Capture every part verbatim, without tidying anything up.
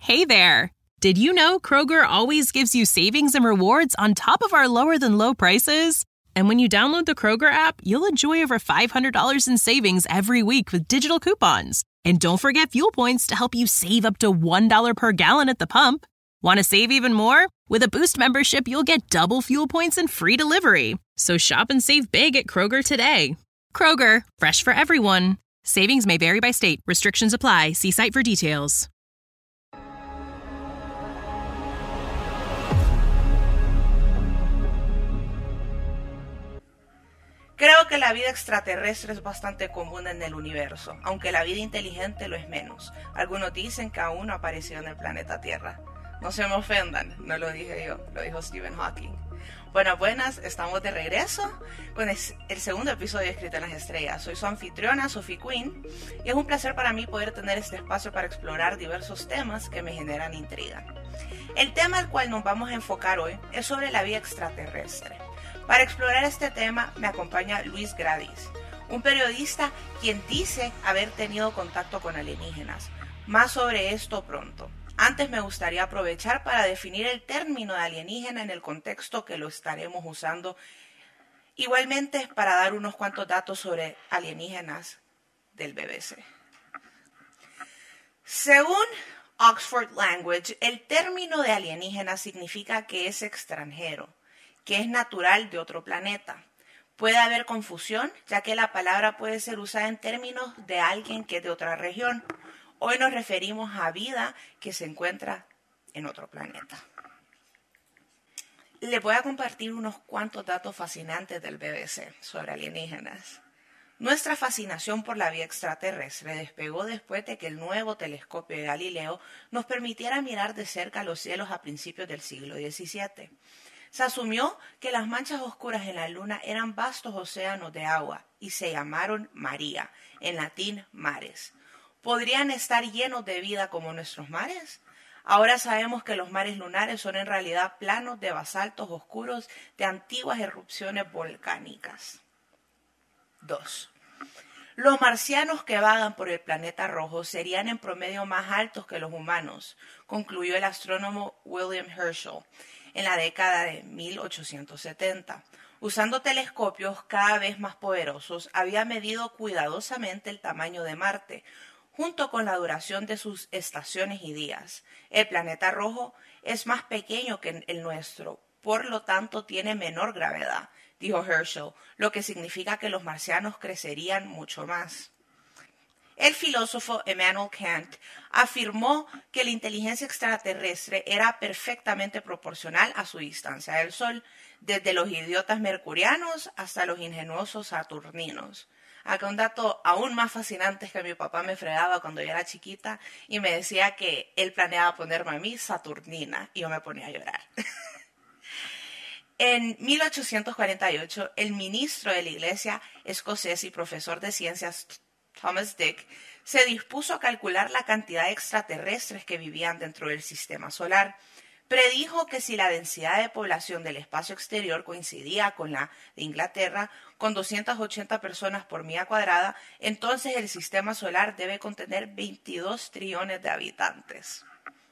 Hey there! Did you know Kroger always gives you savings and rewards on top of our lower-than-low prices? And when you download the Kroger app, you'll enjoy over five hundred dollars in savings every week with digital coupons. And don't forget fuel points to help you save up to one dollar per gallon at the pump. Want to save even more? With a Boost membership, you'll get double fuel points and free delivery. So shop and save big at Kroger today. Kroger, fresh for everyone. Savings may vary by state. Restrictions apply. See site for details. Creo que la vida extraterrestre es bastante común en el universo, aunque la vida inteligente lo es menos. Algunos dicen que aún no ha aparecido en el planeta Tierra. No se me ofendan, no lo dije yo, lo dijo Stephen Hawking. Buenas, buenas, estamos de regreso con el segundo episodio de Escrito en las Estrellas. Soy su anfitriona, Sophie Quinn, y es un placer para mí poder tener este espacio para explorar diversos temas que me generan intriga. El tema al cual nos vamos a enfocar hoy es sobre la vida extraterrestre. Para explorar este tema me acompaña Luis Gradis, un periodista quien dice haber tenido contacto con alienígenas. Más sobre esto pronto. Antes me gustaría aprovechar para definir el término de alienígena en el contexto que lo estaremos usando. Igualmente para dar unos cuantos datos sobre alienígenas del B B C. Según Oxford Language, el término de alienígena significa que es extranjero, que es natural de otro planeta. Puede haber confusión, ya que la palabra puede ser usada en términos de alguien que es de otra región. Hoy nos referimos a vida que se encuentra en otro planeta. Les voy a compartir unos cuantos datos fascinantes del B B C sobre alienígenas. Nuestra fascinación por la vida extraterrestre despegó después de que el nuevo telescopio de Galileo nos permitiera mirar de cerca los cielos a principios del siglo diecisiete. Se asumió que las manchas oscuras en la luna eran vastos océanos de agua y se llamaron María, en latín mares. ¿Podrían estar llenos de vida como nuestros mares? Ahora sabemos que los mares lunares son en realidad planos de basaltos oscuros de antiguas erupciones volcánicas. dos. Los marcianos que vagan por el planeta rojo serían en promedio más altos que los humanos, concluyó el astrónomo William Herschel en la década de mil ochocientos setenta. Usando telescopios cada vez más poderosos, había medido cuidadosamente el tamaño de Marte, junto con la duración de sus estaciones y días. El planeta rojo es más pequeño que el nuestro, por lo tanto tiene menor gravedad, dijo Herschel, lo que significa que los marcianos crecerían mucho más. El filósofo Immanuel Kant afirmó que la inteligencia extraterrestre era perfectamente proporcional a su distancia del Sol, desde los idiotas mercurianos hasta los ingenuosos saturninos. Acá un dato aún más fascinante es que mi papá me fregaba cuando yo era chiquita y me decía que él planeaba ponerme a mí Saturnina y yo me ponía a llorar. En mil ochocientos cuarenta y ocho, el ministro de la Iglesia escocés y profesor de ciencias Thomas Dick se dispuso a calcular la cantidad de extraterrestres que vivían dentro del sistema solar. Predijo que si la densidad de población del espacio exterior coincidía con la de Inglaterra, con doscientas ochenta personas por milla cuadrada, entonces el sistema solar debe contener veintidós trillones de habitantes.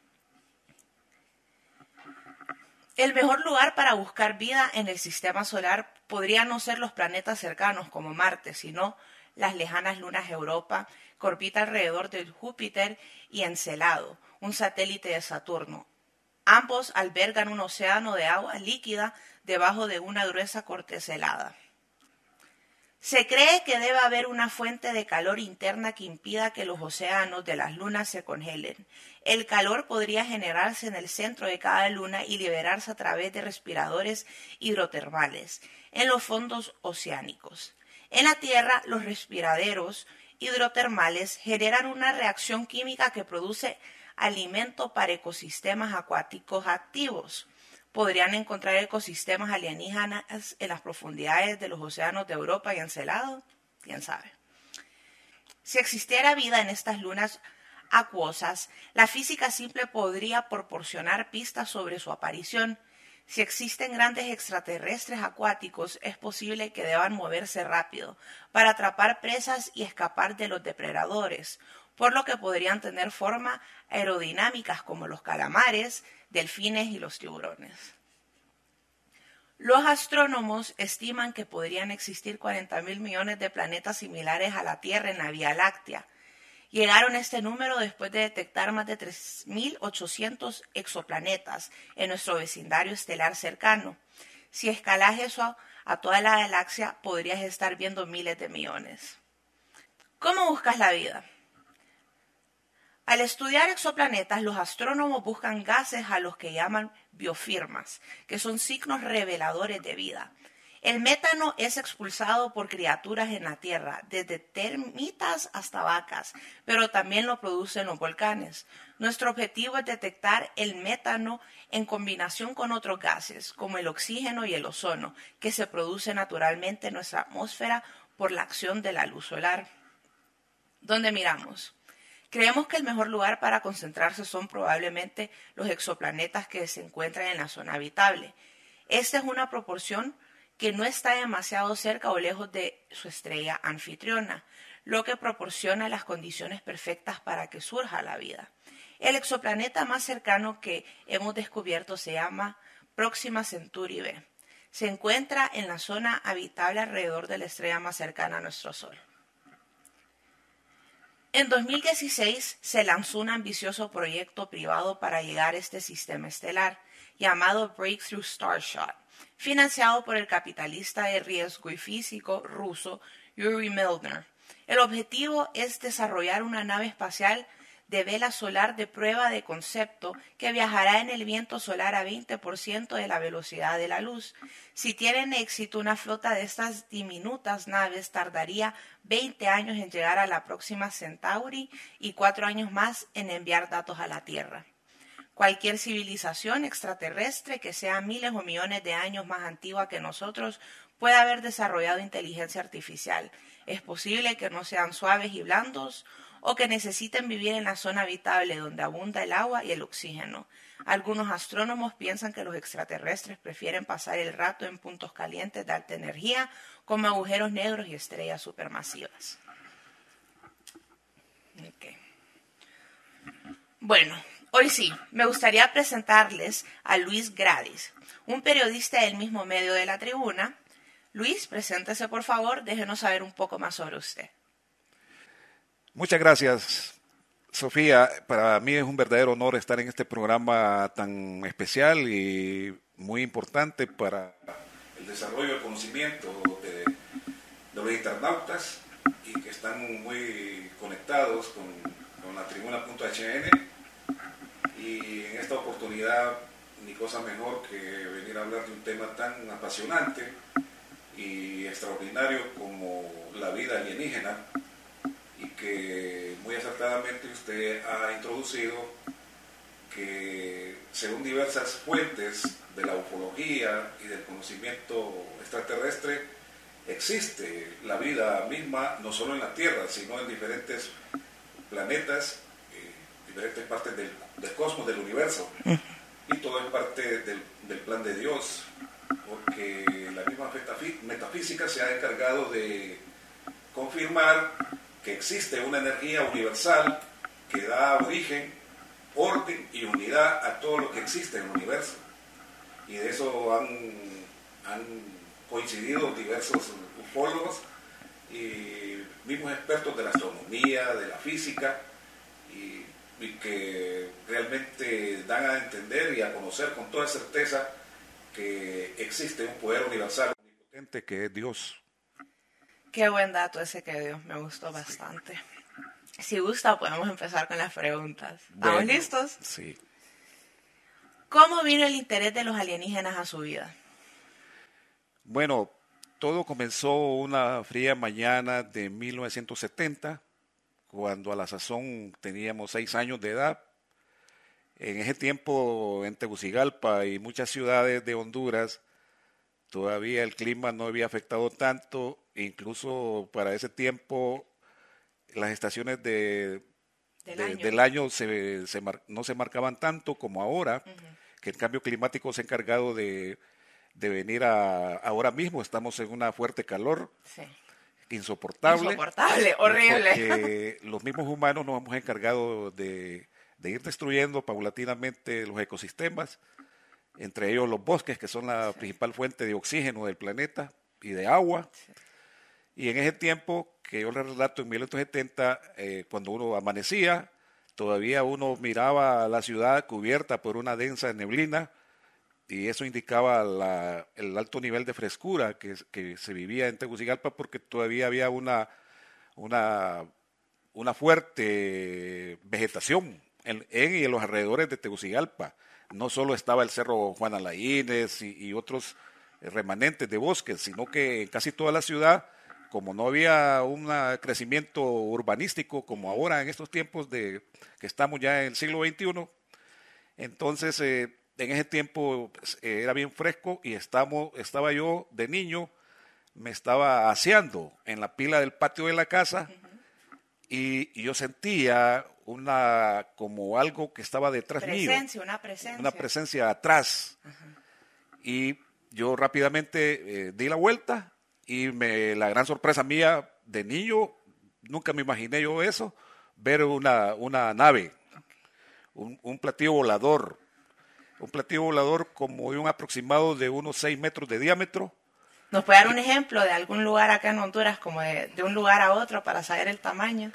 El mejor lugar para buscar vida en el sistema solar podría no ser los planetas cercanos como Marte, sino las lejanas lunas Europa, que orbita alrededor de Júpiter, y Encelado, un satélite de Saturno. Ambos albergan un océano de agua líquida debajo de una gruesa corteza helada. Se cree que debe haber una fuente de calor interna que impida que los océanos de las lunas se congelen. El calor podría generarse en el centro de cada luna y liberarse a través de respiradores hidrotermales en los fondos oceánicos. En la Tierra, los respiraderos hidrotermales generan una reacción química que produce alimento para ecosistemas acuáticos activos. ¿Podrían encontrar ecosistemas alienígenas en las profundidades de los océanos de Europa y Encelado? ¿Quién sabe? Si existiera vida en estas lunas acuosas, la física simple podría proporcionar pistas sobre su aparición. Si existen grandes extraterrestres acuáticos, es posible que deban moverse rápido para atrapar presas y escapar de los depredadores. por lo que podrían tener forma aerodinámicas como los calamares, delfines y los tiburones. Los astrónomos estiman que podrían existir cuarenta mil millones de planetas similares a la Tierra en la Vía Láctea. Llegaron a este número después de detectar más de tres mil ochocientos exoplanetas en nuestro vecindario estelar cercano. Si escalas eso a toda la galaxia, podrías estar viendo miles de millones. ¿Cómo buscas la vida? Al estudiar exoplanetas, los astrónomos buscan gases a los que llaman biofirmas, que son signos reveladores de vida. El metano es expulsado por criaturas en la Tierra, desde termitas hasta vacas, pero también lo producen los volcanes. Nuestro objetivo es detectar el metano en combinación con otros gases, como el oxígeno y el ozono, que se produce naturalmente en nuestra atmósfera por la acción de la luz solar. ¿Dónde miramos? Creemos que el mejor lugar para concentrarse son probablemente los exoplanetas que se encuentran en la zona habitable. Esta es una proporción que no está demasiado cerca o lejos de su estrella anfitriona, lo que proporciona las condiciones perfectas para que surja la vida. El exoplaneta más cercano que hemos descubierto se llama Próxima Centauri B. Se encuentra en la zona habitable alrededor de la estrella más cercana a nuestro Sol. En dos mil dieciséis se lanzó un ambicioso proyecto privado para llegar a este sistema estelar, llamado Breakthrough Starshot, financiado por el capitalista de riesgo y físico ruso Yuri Milner. El objetivo es desarrollar una nave espacial de vela solar de prueba de concepto que viajará en el viento solar a veinte por ciento de la velocidad de la luz. Si tienen éxito, una flota de estas diminutas naves tardaría veinte años en llegar a la Próxima Centauri y cuatro años más en enviar datos a la Tierra. Cualquier civilización extraterrestre que sea miles o millones de años más antigua que nosotros puede haber desarrollado inteligencia artificial. Es posible que no sean suaves y blandos o que necesiten vivir en la zona habitable donde abunda el agua y el oxígeno. Algunos astrónomos piensan que los extraterrestres prefieren pasar el rato en puntos calientes de alta energía como agujeros negros y estrellas supermasivas. Okay. Bueno, hoy sí, me gustaría presentarles a Luis Gradis, un periodista del mismo medio de La Tribuna. Luis, preséntese por favor, déjenos saber un poco más sobre usted. Muchas gracias, Sofía. Para mí es un verdadero honor estar en este programa tan especial y muy importante para el desarrollo del conocimiento de, de los internautas y que están muy conectados con, con la tribuna punto h n. Y en esta oportunidad, ni cosa mejor que venir a hablar de un tema tan apasionante y extraordinario como la vida alienígena, y que muy acertadamente usted ha introducido que según diversas fuentes de la ufología y del conocimiento extraterrestre existe la vida misma no solo en la Tierra, sino en diferentes planetas, eh, diferentes partes del, del cosmos, del universo, y todo es parte del, del plan de Dios, porque la misma metafísica se ha encargado de confirmar que existe una energía universal que da origen, orden y unidad a todo lo que existe en el universo. Y de eso han, han coincidido diversos ufólogos y mismos expertos de la astronomía, de la física, y, y que realmente dan a entender y a conocer con toda certeza que existe un poder universal omnipotente que es Dios. Qué buen dato ese que dio, me gustó bastante. Sí. Si gusta, podemos empezar con las preguntas. ¿Estamos Bueno, listos? Sí. ¿Cómo vino el interés de los alienígenas a su vida? Bueno, todo comenzó una fría mañana de mil novecientos setenta, cuando a la sazón teníamos seis años de edad. En ese tiempo, en Tegucigalpa y muchas ciudades de Honduras, todavía el clima no había afectado tanto. Incluso para ese tiempo las estaciones de, del, de, año. del año se, se mar, no se marcaban tanto como ahora, uh-huh. que el cambio climático se ha encargado de, de venir a... Ahora mismo estamos en una fuerte calor, sí. insoportable. Insoportable, horrible. Porque los mismos humanos nos hemos encargado de, de ir destruyendo paulatinamente los ecosistemas, entre ellos los bosques, que son la sí. principal fuente de oxígeno del planeta y de agua. Sí. Y en ese tiempo, que yo les relato en mil novecientos setenta, eh, cuando uno amanecía, todavía uno miraba la ciudad cubierta por una densa neblina, y eso indicaba la, el alto nivel de frescura que, que se vivía en Tegucigalpa, porque todavía había una, una, una fuerte vegetación en, en y en los alrededores de Tegucigalpa. No solo estaba el Cerro Juan Alaínez y, y otros remanentes de bosques, sino que en casi toda la ciudad, como no había un crecimiento urbanístico como ahora en estos tiempos de que estamos ya en el siglo veintiuno, entonces eh, en ese tiempo pues, eh, era bien fresco y estamos, estaba yo de niño, me estaba aseando en la pila del patio de la casa uh-huh. y, y yo sentía una como algo que estaba detrás presencia, mío. Una presencia. Una presencia atrás. Uh-huh. Y yo rápidamente eh, di la vuelta y me, la gran sorpresa mía de niño, nunca me imaginé yo eso, ver una, una nave, okay. un, un platillo volador, un platillo volador como un aproximado de unos seis metros de diámetro. ¿Nos puede dar un ejemplo de algún lugar acá en Honduras, como de, de un lugar a otro para saber el tamaño?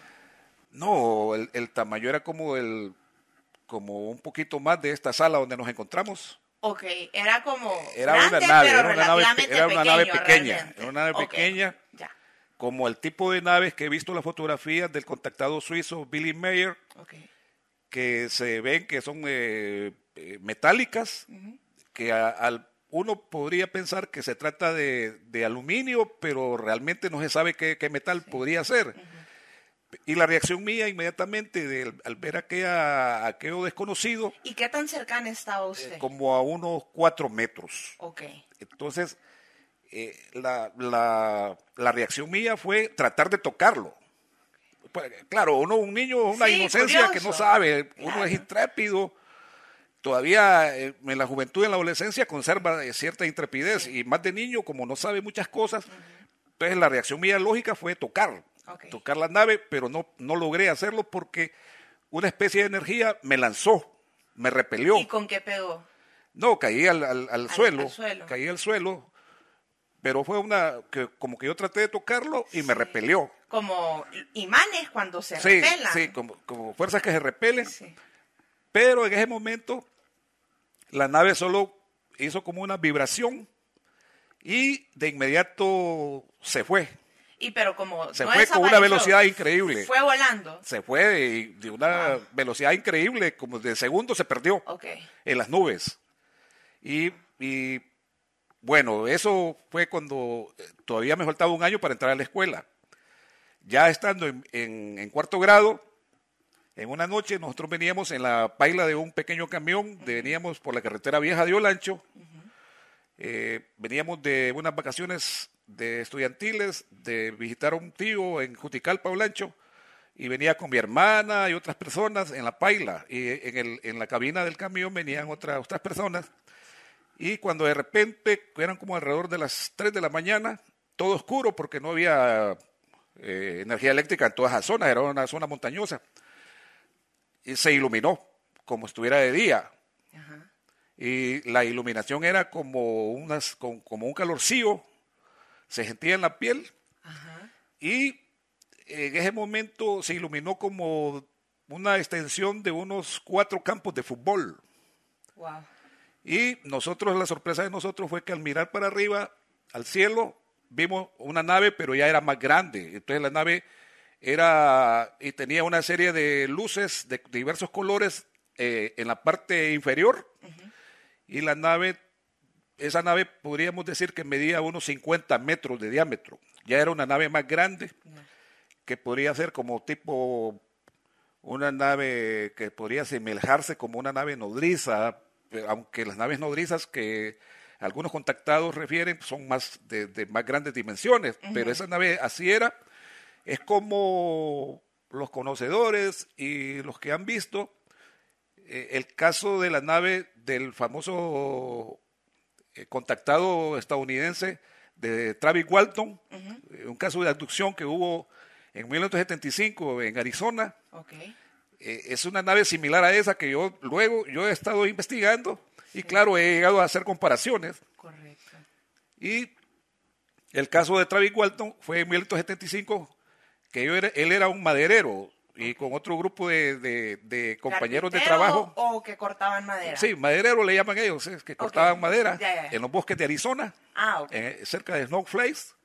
No, el, el tamaño era como, el, como un poquito más de esta sala donde nos encontramos. Ok, era como era grande, una nave, pero era una nave, era una pequeño, nave pequeña, realmente. era una nave okay. pequeña, ya. como el tipo de naves que he visto las fotografías del contactado suizo Billy Meyer, okay. que se ven que son eh, eh, metálicas, uh-huh. que a, al uno podría pensar que se trata de, de aluminio, pero realmente no se sabe qué, qué metal sí. podría ser. Uh-huh. Y la reacción mía inmediatamente de, al ver aquella, aquello desconocido. ¿Y qué tan cercana estaba usted? Eh, como a unos cuatro metros. Okay. Entonces, eh, la, la, la reacción mía fue tratar de tocarlo. Pues, claro, uno, un niño, una sí, inocencia curioso. que no sabe, uno claro. es intrépido. Todavía eh, en la juventud, en la adolescencia, conserva eh, cierta intrepidez. Sí. Y más de niño, como no sabe muchas cosas, uh-huh. entonces la reacción mía lógica fue tocar. Okay. Tocar la nave, pero no, no logré hacerlo porque una especie de energía me lanzó, me repelió. ¿Y con qué pegó? No, caí al, al, al, al, suelo, al suelo, caí al suelo, pero fue una, que como que yo traté de tocarlo y sí. me repelió. Como imanes cuando se sí, repelan. Sí, como, como fuerzas que se repelen, sí. pero en ese momento la nave solo hizo como una vibración y de inmediato se fue. Y pero como se no fue con una velocidad increíble. Fue volando. Se fue de, de una wow. velocidad increíble, como de segundos se perdió okay. en las nubes. Y, y bueno, eso fue cuando todavía me faltaba un año para entrar a la escuela. Ya estando en, en, en cuarto grado, en una noche nosotros veníamos en la paila de un pequeño camión, uh-huh. de, veníamos por la carretera vieja de Olancho, uh-huh. eh, veníamos de unas vacaciones de estudiantiles, de visitar a un tío en Juticalpa, Olancho, y venía con mi hermana y otras personas en la paila, y en, el, en la cabina del camión venían otras, otras personas, y cuando de repente, eran como alrededor de las tres de la mañana, todo oscuro porque no había eh, energía eléctrica en todas las zonas, era una zona montañosa, y se iluminó como estuviera de día. Ajá. Y la iluminación era como, unas, como, como un calorcillo, se sentía en la piel. Ajá. Y en ese momento se iluminó como una extensión de unos cuatro campos de fútbol. Wow. Y nosotros, la sorpresa de nosotros fue que al mirar para arriba, al cielo, vimos una nave, pero ya era más grande. Entonces la nave era y tenía una serie de luces de diversos colores eh, en la parte inferior. Uh-huh. Y la nave, esa nave podríamos decir que medía unos cincuenta metros de diámetro. Ya era una nave más grande, uh-huh. que podría ser como tipo una nave que podría asemejarse como una nave nodriza, aunque las naves nodrizas que algunos contactados refieren son más de, de más grandes dimensiones, uh-huh. pero esa nave así era. Es como los conocedores y los que han visto eh, el caso de la nave del famoso eh, contactado estadounidense de Travis Walton, uh-huh. un caso de abducción que hubo en mil novecientos setenta y cinco en Arizona. Okay. Eh, es una nave similar a esa que yo luego yo he estado investigando sí. y claro, he llegado a hacer comparaciones. Correcto. Y el caso de Travis Walton fue en mil novecientos setenta y cinco, que yo era, él era un maderero y con otro grupo de, de, de compañeros de trabajo. ¿O que cortaban madera? Sí, maderero le llaman ellos, ¿eh? que cortaban okay. madera ya, ya. en los bosques de Arizona, ah, okay. en, cerca de Snowflakes.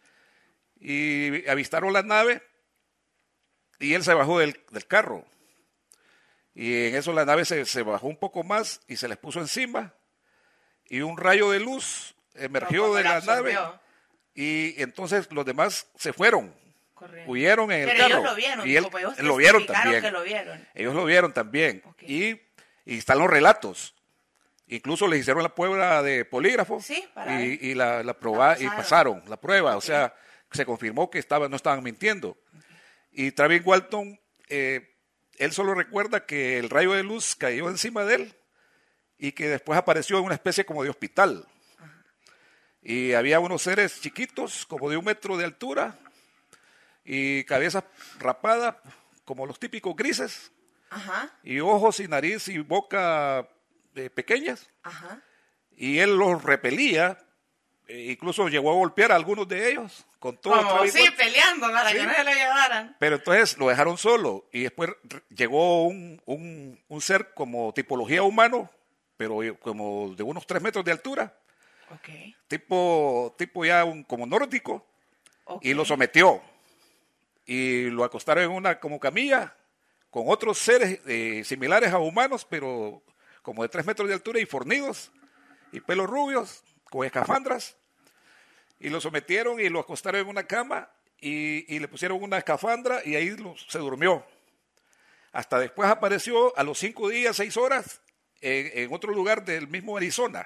Y avistaron la nave y él se bajó del, del carro. Y en eso la nave se, se bajó un poco más y se les puso encima. Y un rayo de luz emergió no, de la nave. Y entonces los demás se fueron. Correcto. Huyeron en el Pero carro. Ellos lo vieron. Y él, ellos lo vieron también. Que lo vieron. Ellos lo vieron también. Okay. Y, y están los relatos. Incluso les hicieron la prueba de polígrafo. Sí, para y, y la, la proba, y pasaron la prueba. Okay. O sea, se confirmó que estaba, no estaban mintiendo. Okay. Y Travis Walton, eh, él solo recuerda que el rayo de luz cayó encima de él y que después apareció en una especie como de hospital. Ajá. Y había unos seres chiquitos, como de un metro de altura, y cabezas rapadas, como los típicos grises, Ajá. y ojos y nariz y boca eh, pequeñas. Ajá. Y él los repelía, eh, incluso llegó a golpear a algunos de ellos. Con todo como sí, peleando para sí. que no se lo llevaran. Pero entonces lo dejaron solo y después llegó un, un, un ser como tipología humano, pero como de unos tres metros de altura, okay. tipo, tipo ya un, como nórdico, okay. y lo sometió. Y lo acostaron en una como camilla con otros seres eh, similares a humanos, pero como de tres metros de altura y fornidos, y pelos rubios, con escafandras. Y lo sometieron y lo acostaron en una cama y, y le pusieron una escafandra y ahí lo, se durmió. Hasta después apareció a los cinco días, seis horas, en, en otro lugar del mismo Arizona.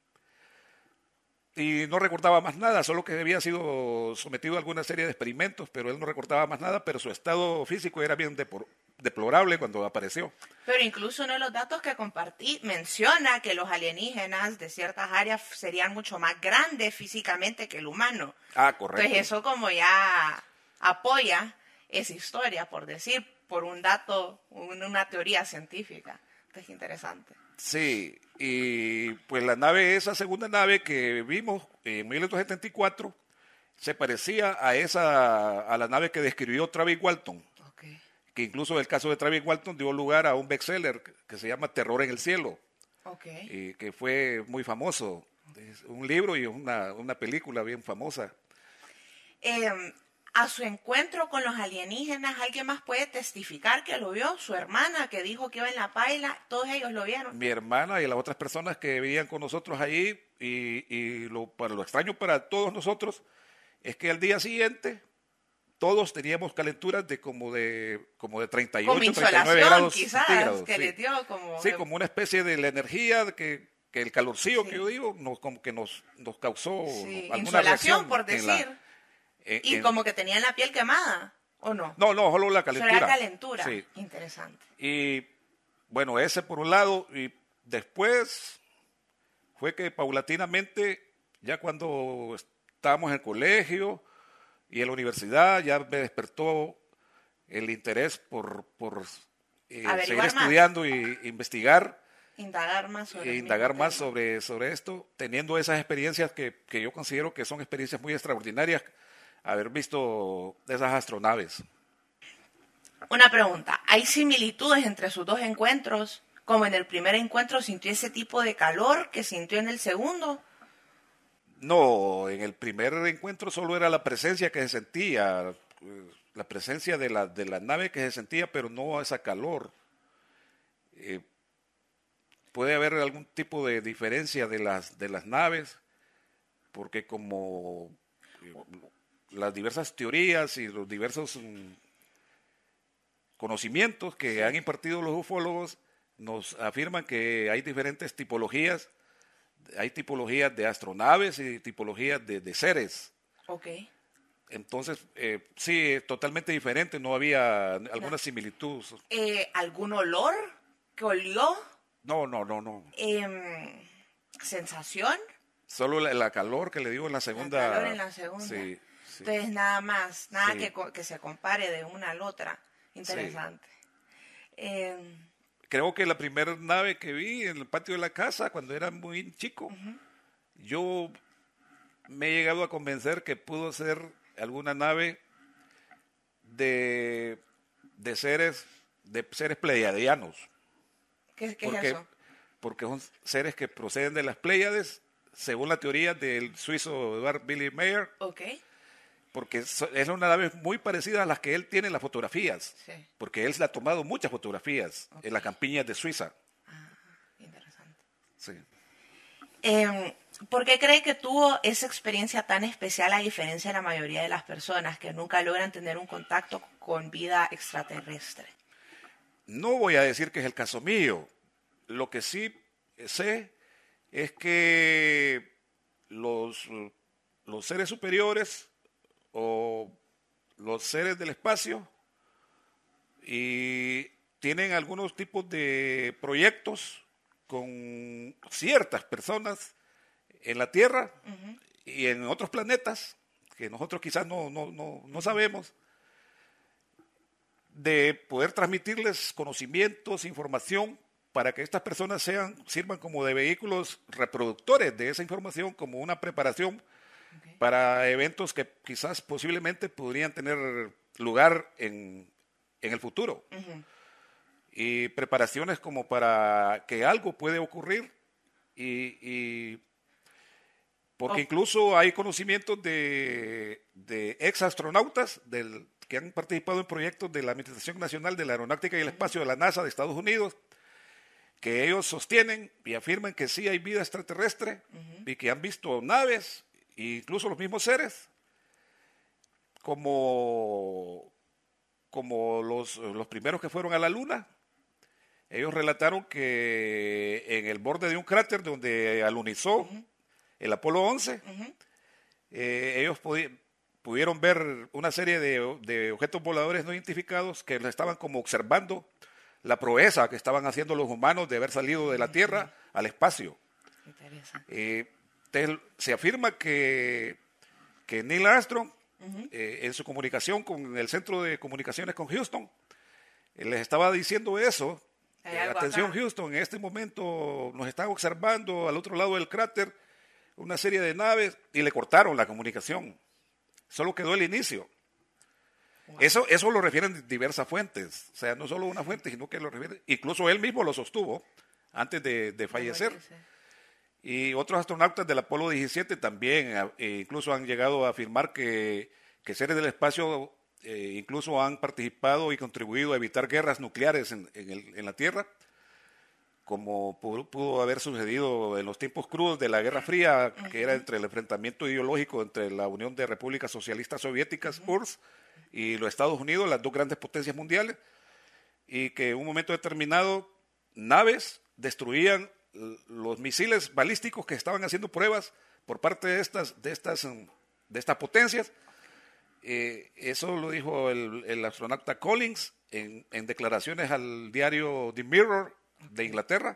Y no recordaba más nada, solo que había sido sometido a alguna serie de experimentos, pero él no recordaba más nada, pero su estado físico era bien depor- deplorable cuando apareció. Pero incluso uno de los datos que compartí menciona que los alienígenas de ciertas áreas serían mucho más grandes físicamente que el humano. Ah, correcto. Entonces eso como ya apoya esa historia, por decir, por un dato, una teoría científica. Entonces interesante. Sí, y pues la nave, esa segunda nave que vimos en mil novecientos setenta y cuatro, se parecía a esa a la nave que describió Travis Walton. Okay. Que incluso el caso de Travis Walton dio lugar a un bestseller que se llama Terror en el Cielo, okay. y que fue muy famoso. Es un libro y una, una película bien famosa. Eh, a su encuentro con los alienígenas, ¿alguien más puede testificar que lo vio? Su hermana que dijo que iba en la paila, ¿todos ellos lo vieron? Mi hermana y las otras personas que vivían con nosotros allí, y, y lo, para lo extraño para todos nosotros es que al día siguiente todos teníamos calenturas de como de como de treinta y ocho, treinta y nueve grados quizás, centígrados. Que sí. le dio como... Sí, como una especie de la energía que, que el calorcillo sí. que yo digo nos como que nos, nos causó sí. alguna insolación, reacción por decir. La, en, y en, como que tenían la piel quemada, ¿o no? No, no, solo la calentura. Solo la calentura. Sí. Interesante. Y bueno, ese por un lado, y después fue que paulatinamente, ya cuando estábamos en el colegio y en la universidad, ya me despertó el interés por, por eh, seguir estudiando e investigar. Indagar más sobre, e indagar más sobre, sobre esto, teniendo esas experiencias que, que yo considero que son experiencias muy extraordinarias, haber visto esas astronaves. Una pregunta, ¿hay similitudes entre sus dos encuentros? Como en el primer encuentro sintió ese tipo de calor que sintió en el segundo. No, en el primer encuentro solo era la presencia que se sentía, la presencia de la, de la nave que se sentía, pero no esa calor. Eh, puede haber algún tipo de diferencia de las, de las naves, porque como eh, las diversas teorías y los diversos um, conocimientos que sí. han impartido los ufólogos nos afirman que hay diferentes tipologías. Hay tipologías de astronaves y tipologías de, de seres. Ok. Entonces, eh, sí, totalmente diferente, no había alguna no. similitud. Eh, ¿Algún olor que olió? No, no, no, no. Eh, ¿Sensación? Solo la, la calor que le dio en la segunda. La calor en la segunda. Sí, sí. Entonces nada más, nada Sí. que, co- que se compare de una a la otra. Interesante. Eh, Creo que la primera nave que vi en el patio de la casa, cuando era muy chico, uh-huh. yo me he llegado a convencer que pudo ser alguna nave de, de seres de seres pleiadianos. ¿Qué, qué porque, es eso? Porque son seres que proceden de las Pléyades, según la teoría del suizo Edward Billy Mayer. Okay. Porque es una nave muy parecida a las que él tiene en las fotografías, sí. porque él le ha tomado muchas fotografías okay. en las campiñas de Suiza. Ah, interesante. Sí. Eh, ¿Por qué cree que tuvo esa experiencia tan especial a diferencia de la mayoría de las personas que nunca logran tener un contacto con vida extraterrestre? No voy a decir que es el caso mío. Lo que sí sé es que los, los seres superiores o los seres del espacio y tienen algunos tipos de proyectos con ciertas personas en la Tierra uh-huh. y en otros planetas que nosotros quizás no, no, no, no sabemos, de poder transmitirles conocimientos, información, para que estas personas sean, sirvan como de vehículos reproductores de esa información, como una preparación okay. para eventos que quizás posiblemente podrían tener lugar en, en el futuro. Uh-huh. Y preparaciones como para que algo puede ocurrir y, y porque oh. incluso hay conocimientos de, de ex astronautas del, que han participado en proyectos de la Administración Nacional de la Aeronáutica y el Espacio de la NASA de Estados Unidos, que ellos sostienen y afirman que sí hay vida extraterrestre uh-huh. y que han visto naves, e incluso los mismos seres, como, como los, los primeros que fueron a la Luna. Ellos relataron que en el borde de un cráter donde alunizó uh-huh. el Apolo once, uh-huh. eh, ellos pudi- pudieron ver una serie de, de objetos voladores no identificados que los estaban como observando la proeza que estaban haciendo los humanos de haber salido de la Tierra uh-huh. al espacio. Eh, te, se afirma que, que Neil Armstrong, uh-huh. eh, en su comunicación con el Centro de Comunicaciones con Houston, eh, les estaba diciendo eso. Eh, atención acá. Houston, en este momento nos están observando al otro lado del cráter una serie de naves y le cortaron la comunicación. Solo quedó el inicio. Wow. Eso, eso lo refieren diversas fuentes, o sea, no solo una fuente, sino que lo refieren, incluso él mismo lo sostuvo antes de, de fallecer. Y otros astronautas del Apolo diecisiete también eh, incluso han llegado a afirmar que, que seres del espacio eh, incluso han participado y contribuido a evitar guerras nucleares en, en, el, en la Tierra, como pudo, pudo haber sucedido en los tiempos crudos de la Guerra Fría, uh-huh. que era entre el enfrentamiento ideológico entre la Unión de Repúblicas Socialistas Soviéticas, uh-huh. U R S S, y los Estados Unidos, las dos grandes potencias mundiales, y que en un momento determinado naves destruían los misiles balísticos que estaban haciendo pruebas por parte de estas, de estas, de estas potencias. Eh, eso lo dijo el, el astronauta Collins en, en declaraciones al diario The Mirror de Inglaterra,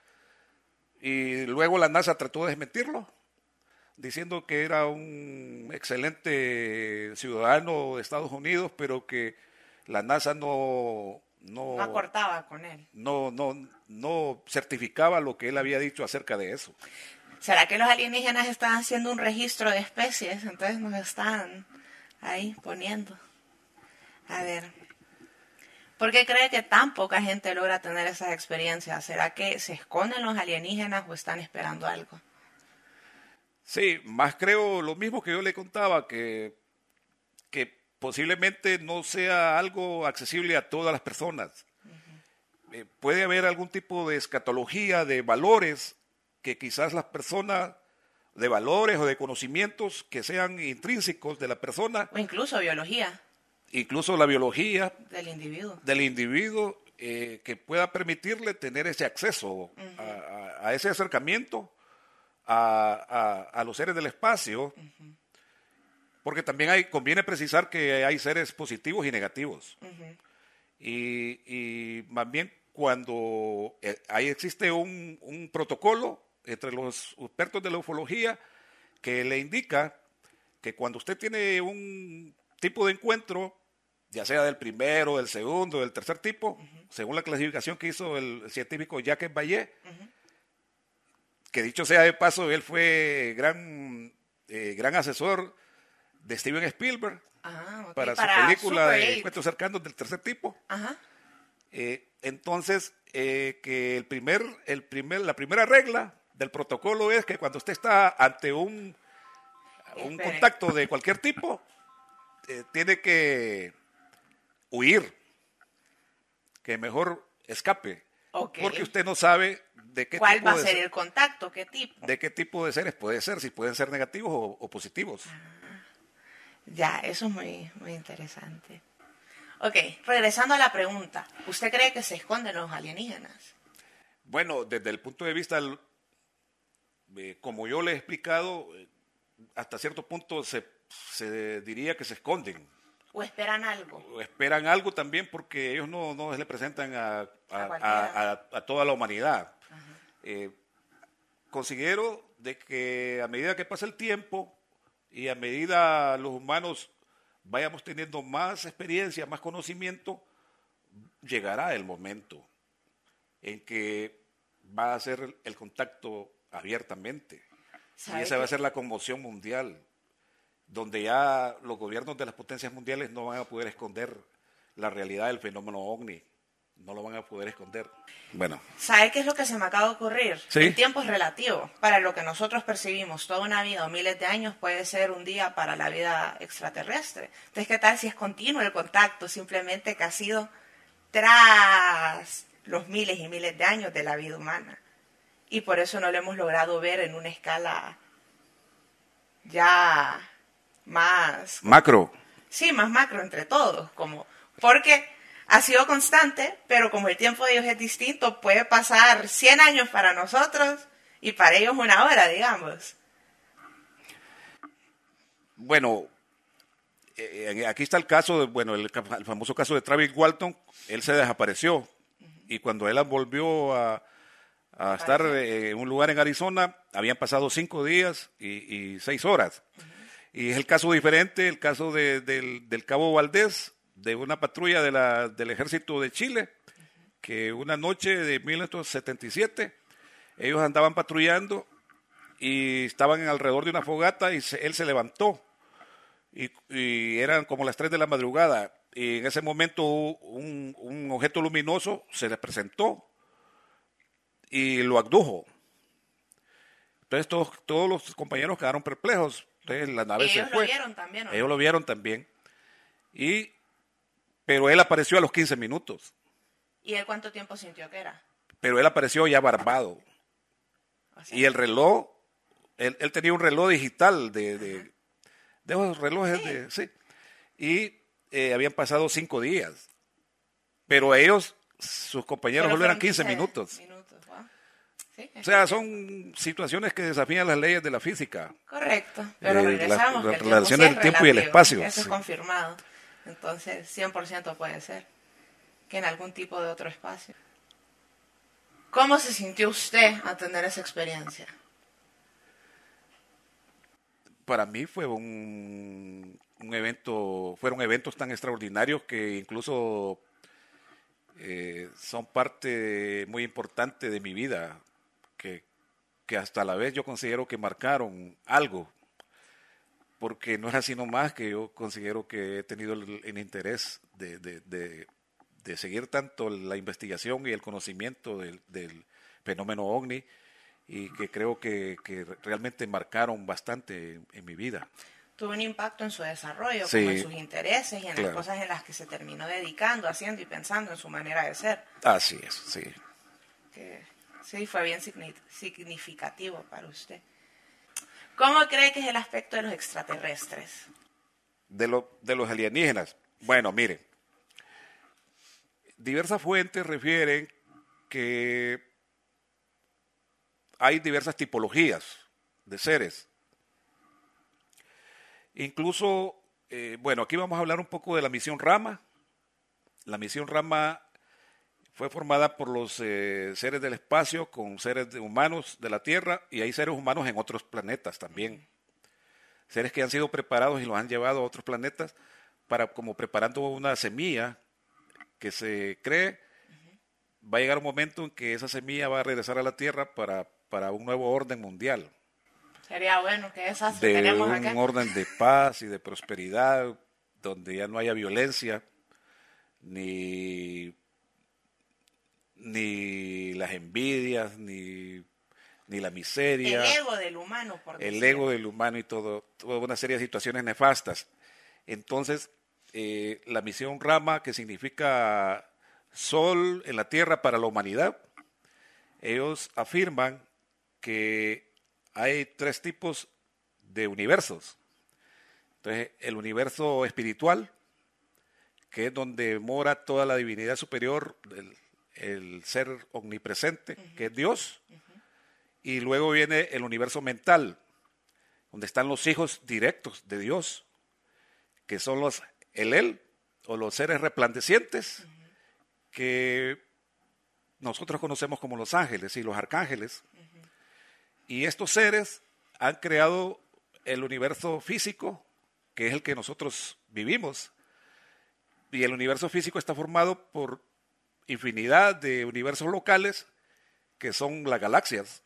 y luego la NASA trató de desmentirlo, diciendo que era un excelente ciudadano de Estados Unidos, pero que la NASA no no, no acordaba con él. No, no, no certificaba lo que él había dicho acerca de eso. ¿Será que los alienígenas están haciendo un registro de especies? Entonces nos están ahí poniendo. A ver, ¿por qué cree que tan poca gente logra tener esas experiencias? ¿Será que se esconden los alienígenas o están esperando algo? Sí, más creo lo mismo que yo le contaba, que, que posiblemente no sea algo accesible a todas las personas. Uh-huh. Eh, puede haber algún tipo de escatología, de valores, que quizás las personas, de valores o de conocimientos que sean intrínsecos de la persona. O incluso biología. Incluso la biología. Del individuo. Del individuo, eh, que pueda permitirle tener ese acceso uh-huh. a, a, a ese acercamiento A, a, a los seres del espacio, uh-huh. porque también hay, conviene precisar que hay seres positivos y negativos. Uh-huh. Y, y más bien cuando hay, existe un, un protocolo entre los expertos de la ufología que le indica que cuando usted tiene un tipo de encuentro, ya sea del primero, del segundo, del tercer tipo, uh-huh. según la clasificación que hizo el científico Jacques Vallée, uh-huh. que dicho sea de paso, él fue gran, eh, gran asesor de Steven Spielberg ah, okay. para, para su película de Encuentros cercanos del tercer tipo. Uh-huh. Eh, entonces, eh, que el primer, el primer, la primera regla del protocolo es que cuando usted está ante un, un contacto de cualquier tipo, eh, tiene que huir, que mejor escape, okay. porque usted no sabe de qué ¿Cuál tipo va a de ser el contacto? ¿Qué tipo? De qué tipo de seres puede ser, si pueden ser negativos o, o positivos. Ah, ya, eso es muy, muy interesante. Ok, regresando a la pregunta, ¿usted cree que se esconden los alienígenas? Bueno, desde el punto de vista, eh, como yo le he explicado, eh, hasta cierto punto se, se diría que se esconden. ¿O esperan algo? O esperan algo también porque ellos no, no se le presentan a, a, a, a, a toda la humanidad. Eh, considero de que a medida que pasa el tiempo y a medida los humanos vayamos teniendo más experiencia, más conocimiento, llegará el momento en que va a ser el contacto abiertamente. Y esa va a ser la conmoción mundial, donde ya los gobiernos de las potencias mundiales no van a poder esconder la realidad del fenómeno ovni. No lo van a poder esconder. Bueno. ¿Sabe qué es lo que se me acaba de ocurrir? ¿Sí? El tiempo es relativo. Para lo que nosotros percibimos toda una vida o miles de años puede ser un día para la vida extraterrestre. Entonces, ¿qué tal si es continuo el contacto? Simplemente que ha sido tras los miles y miles de años de la vida humana. Y por eso no lo hemos logrado ver en una escala ya más... Macro. Sí, más macro entre todos. Como, porque ha sido constante, pero como el tiempo de ellos es distinto, puede pasar cien años para nosotros y para ellos una hora, digamos. Bueno, eh, aquí está el caso, de, bueno, el, el famoso caso de Travis Walton. Él se desapareció uh-huh. y cuando él volvió a, a estar eh, en un lugar en Arizona, habían pasado cinco días y, y seis horas. Uh-huh. Y es el caso diferente, el caso de, del, del Cabo Valdés, de una patrulla de la, del ejército de Chile, uh-huh. que una noche de mil novecientos setenta y siete, ellos andaban patrullando y estaban alrededor de una fogata y se, él se levantó. Y, y eran como las tres de la madrugada, y en ese momento un, un objeto luminoso se les presentó y lo abdujo. Entonces todos, todos los compañeros quedaron perplejos. Entonces la nave se fue. Ellos lo vieron también, ¿no? Ellos lo vieron también. Y, pero él apareció a los quince minutos. ¿Y él cuánto tiempo sintió que era? Pero él apareció ya barbado. O sea, y el reloj, él, él tenía un reloj digital de... de de esos relojes, sí. De, sí. Y eh, habían pasado cinco días. Pero ellos, sus compañeros, solo eran quince minutos. minutos wow. Sí, o sea, son situaciones que desafían las leyes de la física. Correcto. Pero eh, regresamos. La, la relación del tiempo y el espacio. Eso sí. Es confirmado. Entonces, cien por ciento puede ser que en algún tipo de otro espacio. ¿Cómo se sintió usted al tener esa experiencia? Para mí fue un, un evento, fueron eventos tan extraordinarios que incluso eh, son parte muy importante de mi vida, que, que hasta la vez yo considero que marcaron algo, porque no es así nomás que yo considero que he tenido el, el interés de, de, de, de seguir tanto la investigación y el conocimiento del, del fenómeno ovni, y que creo que, que realmente marcaron bastante en, en mi vida. Tuvo un impacto en su desarrollo, sí, como en sus intereses y en claro. las cosas en las que se terminó dedicando, haciendo y pensando en su manera de ser. Así es, sí. Que, sí, fue bien significativo para usted. ¿Cómo cree que es el aspecto de los extraterrestres? De, lo, de los alienígenas. Bueno, mire, diversas fuentes refieren que hay diversas tipologías de seres. Incluso, eh, bueno, aquí vamos a hablar un poco de la misión Rama. La misión Rama fue formada por los eh, seres del espacio con seres de humanos de la Tierra, y hay seres humanos en otros planetas también. Seres que han sido preparados y los han llevado a otros planetas para, como preparando una semilla que se cree, uh-huh. va a llegar un momento en que esa semilla va a regresar a la Tierra para, para un nuevo orden mundial. Sería bueno que esas de tenemos un acá. orden de paz y de prosperidad, donde ya no haya violencia, ni, ni las envidias, ni, ni la miseria. El ego del humano, por El decir. ego del humano y todo, toda una serie de situaciones nefastas. Entonces, eh, la misión Rama, que significa sol en la tierra para la humanidad, ellos afirman que hay tres tipos de universos. Entonces, el universo espiritual, que es donde mora toda la divinidad superior, el, el ser omnipresente, uh-huh. que es Dios. Uh-huh. Y luego viene el universo mental, donde están los hijos directos de Dios, que son los el Él, o los seres resplandecientes, uh-huh. que nosotros conocemos como los ángeles y los arcángeles. Uh-huh. Y estos seres han creado el universo físico, que es el que nosotros vivimos. Y el universo físico está formado por infinidad de universos locales, que son las galaxias.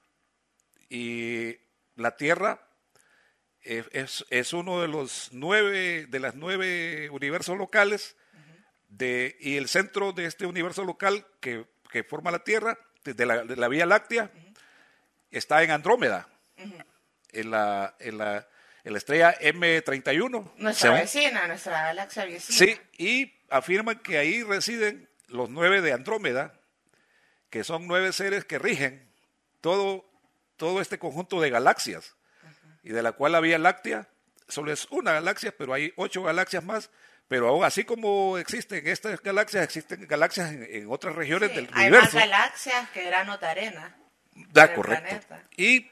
Y la Tierra es, es, es uno de los nueve, de las nueve universos locales, uh-huh. de, y el centro de este universo local que, que forma la Tierra, de la, de la Vía Láctea, uh-huh. está en Andrómeda, uh-huh. en, la, en, la, en la estrella eme treinta y uno. Nuestra según, vecina, nuestra galaxia vecina. Sí, y afirman que ahí residen los nueve de Andrómeda, que son nueve seres que rigen todo, todo este conjunto de galaxias, uh-huh. y de la cual la Vía Láctea solo es una galaxia, pero hay ocho galaxias más. Pero aún así como existen estas galaxias, existen galaxias en, en otras regiones sí, del hay universo. Hay más galaxias que grano de arena. Da, correcto. Planeta. Y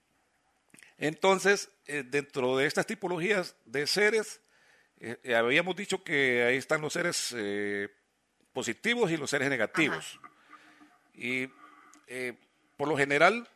entonces, eh, dentro de estas tipologías de seres, eh, habíamos dicho que ahí están los seres eh, positivos y los seres negativos. Ajá. Y eh, por lo general,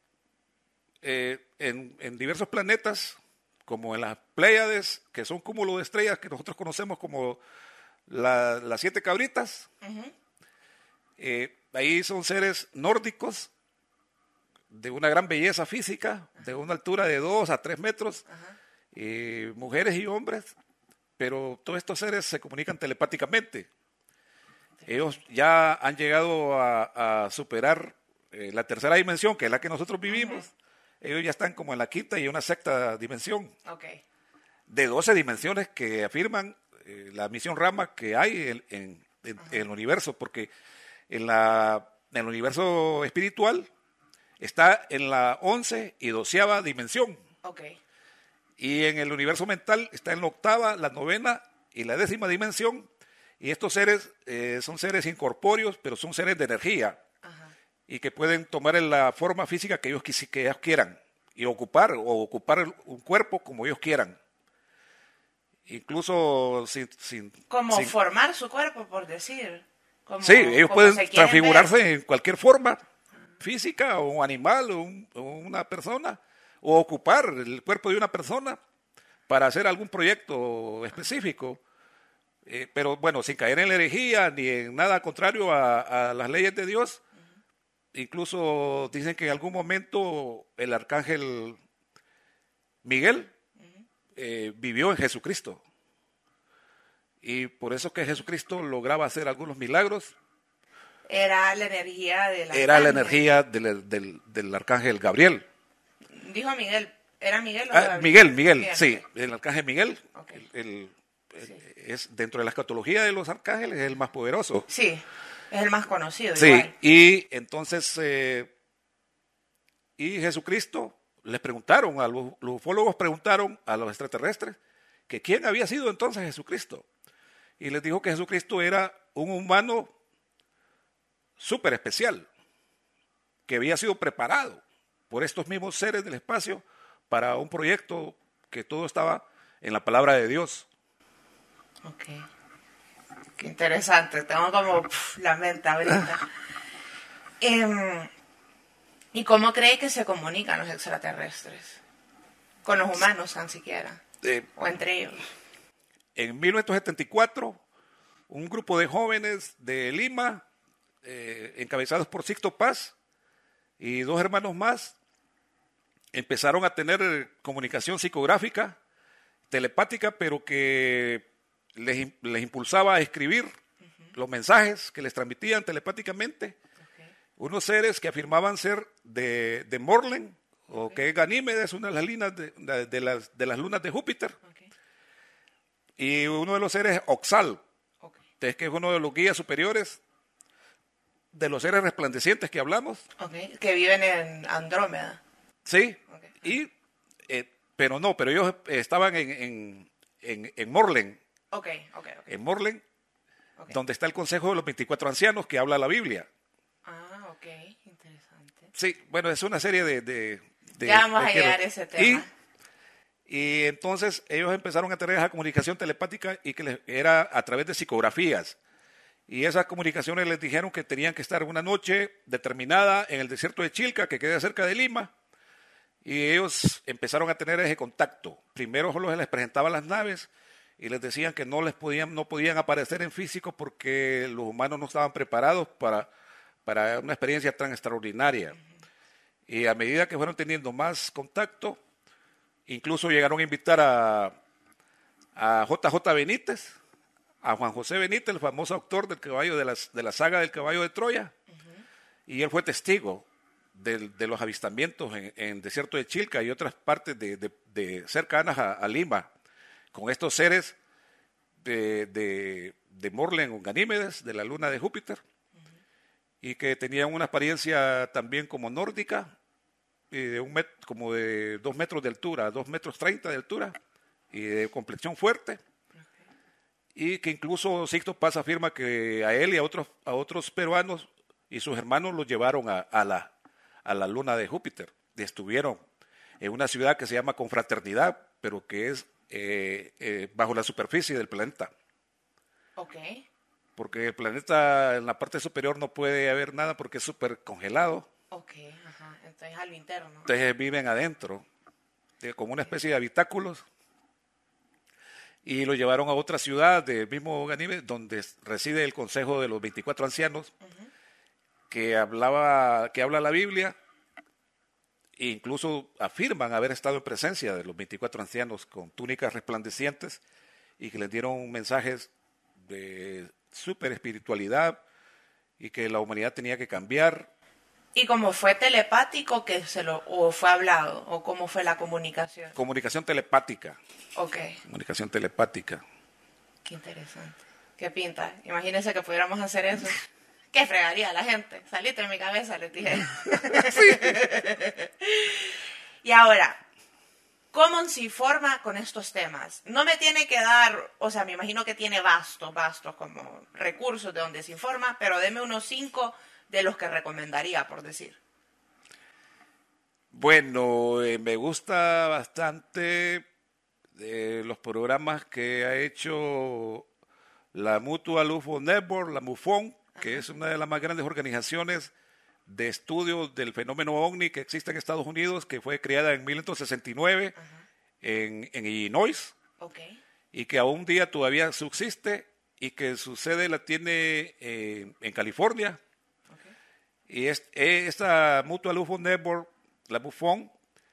eh, en, en diversos planetas, como en las Pléyades, que son cúmulos de estrellas que nosotros conocemos como la, las siete cabritas, uh-huh. eh, ahí son seres nórdicos, de una gran belleza física, uh-huh. de una altura de dos a tres metros, uh-huh. eh, mujeres y hombres, pero todos estos seres se comunican telepáticamente. Ellos ya han llegado a, a superar eh, la tercera dimensión, que es la que nosotros vivimos. Uh-huh. Ellos ya están como en la quinta y una sexta dimensión. Okay. De doce dimensiones que afirman eh, la misión Rama que hay en, en, en, en el universo, porque en, la, en el universo espiritual está en la once y doceava dimensión. Okay. Y en el universo mental está en la octava, la novena y la décima dimensión. Y estos seres eh, son seres incorpóreos, pero son seres de energía. Ajá. Y que pueden tomar la forma física que ellos, que ellos quieran y ocupar o ocupar un cuerpo como ellos quieran. Incluso sin... sin como sin, formar su cuerpo, por decir. Como, sí, ellos como pueden transfigurarse ver. en cualquier forma física, o un animal, o, un, o una persona, o ocupar el cuerpo de una persona para hacer algún proyecto específico. Eh, pero bueno, sin caer en la herejía ni en nada contrario a, a las leyes de Dios. Uh-huh. Incluso dicen que en algún momento el arcángel Miguel uh-huh. eh, vivió en Jesucristo. Y por eso que Jesucristo lograba hacer algunos milagros. Era la energía del arcángel. Era la energía del, del, del arcángel Gabriel. Dijo Miguel. ¿Era Miguel o ah, Gabriel? Miguel, Miguel, Miguel, sí. El arcángel Miguel. Okay. El, el, Sí. Es dentro de la escatología de los arcángeles es el más poderoso. Sí, es el más conocido. Sí, igual. y entonces eh, y Jesucristo les preguntaron, a los, los ufólogos preguntaron a los extraterrestres que quién había sido entonces Jesucristo. Y les dijo que Jesucristo era un humano súper especial, que había sido preparado por estos mismos seres del espacio para un proyecto que todo estaba en la palabra de Dios. Okay. Qué interesante, tengo como pf, la mente ahorita. eh, ¿Y cómo cree que se comunican los extraterrestres? Con los humanos, tan siquiera. Eh, o entre ellos. En mil novecientos setenta y cuatro, un grupo de jóvenes de Lima, eh, encabezados por Sixto Paz y dos hermanos más, empezaron a tener comunicación psicográfica, telepática, pero que les, les impulsaba a escribir uh-huh. los mensajes que les transmitían telepáticamente. Unos seres que afirmaban ser de, de Morlen, okay. o que es Ganímedes, una de las, líneas de, de, de, las, de las lunas de Júpiter. Okay. Y uno de los seres Oxal, okay. que es uno de los guías superiores de los seres resplandecientes que hablamos. Okay. Que viven en Andrómeda. Sí, okay. y, eh, pero no, pero ellos estaban en, en, en, en Morlen. Okay, okay, okay. En Morlen, okay. donde está el Consejo de los veinticuatro Ancianos que habla la Biblia. Ah, ok, interesante. Sí, bueno, es una serie de... de, de ya vamos de, a de, llegar a ese tema. Y, y entonces ellos empezaron a tener esa comunicación telepática y que les, era a través de psicografías. Y esas comunicaciones les dijeron que tenían que estar una noche determinada en el desierto de Chilca, que queda cerca de Lima. Y ellos empezaron a tener ese contacto. Primero solo se les presentaban las naves y les decían que no les podían, no podían aparecer en físico porque los humanos no estaban preparados para... para una experiencia tan extraordinaria. Uh-huh. Y a medida que fueron teniendo más contacto, incluso llegaron a invitar a, a J J Benítez, a Juan José Benítez, el famoso autor del caballo de, las, de la saga del caballo de Troya, uh-huh. y él fue testigo de, de los avistamientos en, en desierto de Chilca y otras partes de, de, de cercanas a, a Lima, con estos seres de, de, de Morlen o Ganímedes, de la luna de Júpiter, y que tenían una apariencia también como nórdica, y de un met, como de dos metros de altura, dos metros treinta de altura, y de complexión fuerte, okay. y que incluso Sixto Paz afirma que a él y a otros, a otros peruanos y sus hermanos los llevaron a, a, la, a la luna de Júpiter, y estuvieron en una ciudad que se llama Confraternidad, pero que es eh, eh, bajo la superficie del planeta. Okay. Porque el planeta en la parte superior no puede haber nada porque es súper congelado. Ok, ajá. Entonces al interno. Entonces viven adentro, como una especie de habitáculos. Y lo llevaron a otra ciudad del mismo Ganímedes, donde reside el Consejo de los veinticuatro Ancianos, uh-huh. que, hablaba, que habla la Biblia, e incluso afirman haber estado en presencia de los veinticuatro ancianos con túnicas resplandecientes y que les dieron mensajes de super espiritualidad y que la humanidad tenía que cambiar. ¿Y cómo fue telepático que se lo o fue hablado o cómo fue la comunicación? Comunicación telepática. Okay. Comunicación telepática. Qué interesante. Qué pinta. Imagínense que pudiéramos hacer eso. ¿Qué fregaría la gente? Salite de mi cabeza, les dije. Sí. Y ahora, ¿cómo se informa con estos temas? No me tiene que dar, o sea, me imagino que tiene vastos, vastos como recursos de donde se informa, pero deme unos cinco de los que recomendaría, por decir. Bueno, eh, me gusta bastante eh, los programas que ha hecho la Mutual U F O Network, la MUFON, que Ajá. es una de las más grandes organizaciones de estudio del fenómeno ovni que existe en Estados Unidos, que fue creada en mil novecientos sesenta y nueve en, en Illinois, okay. y que aún día todavía subsiste y que su sede la tiene eh, en California. Okay. Y es, esta Mutual U F O Network, la MUFON,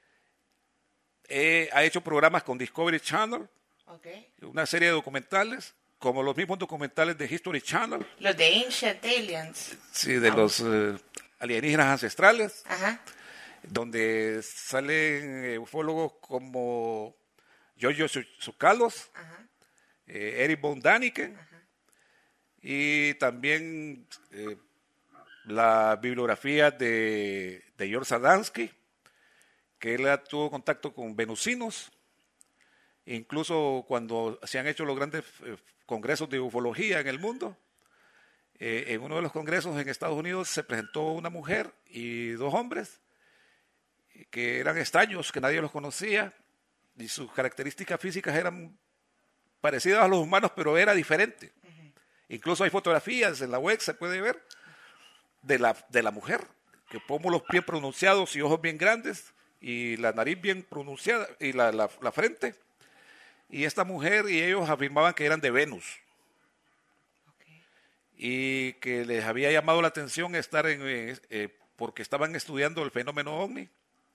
eh, ha hecho programas con Discovery Channel, okay. una serie de documentales, como los mismos documentales de History Channel. Los de Ancient Aliens. Sí, de oh. los eh, alienígenas ancestrales. Ajá. Donde salen ufólogos como Giorgio Tsoukalos, eh, Eric von Däniken, Ajá. y también eh, la bibliografía de, de George Sadansky, que él tuvo contacto con venusinos, incluso cuando se han hecho los grandes eh, congresos de ufología en el mundo. Eh, en uno de los congresos en Estados Unidos se presentó una mujer y dos hombres que eran extraños, que nadie los conocía, y sus características físicas eran parecidas a los humanos, pero era diferente. Uh-huh. Incluso hay fotografías en la web, se puede ver, de la, de la mujer, que pómulos bien pronunciados y ojos bien grandes, y la nariz bien pronunciada, y la, la, la frente. Y esta mujer y ellos afirmaban que eran de Venus. Okay. Y que les había llamado la atención estar en, eh, eh, porque estaban estudiando el fenómeno ovni.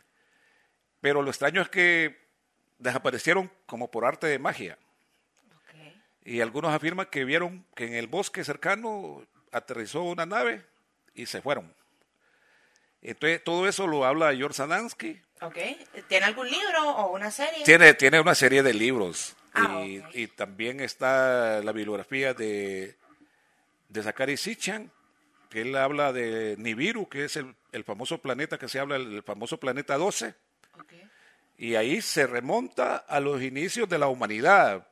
Pero lo extraño es que desaparecieron como por arte de magia. Okay. Y algunos afirman que vieron que en el bosque cercano aterrizó una nave y se fueron. Entonces, todo eso lo habla George Sadansky. Okay. ¿Tiene algún libro o una serie? Tiene, tiene una serie de libros. Ah, y, okay. y también está la bibliografía de, de Zachary Sitchin, que él habla de Nibiru, que es el, el famoso planeta que se habla, el, el famoso planeta doce. Okay. Y ahí se remonta a los inicios de la humanidad,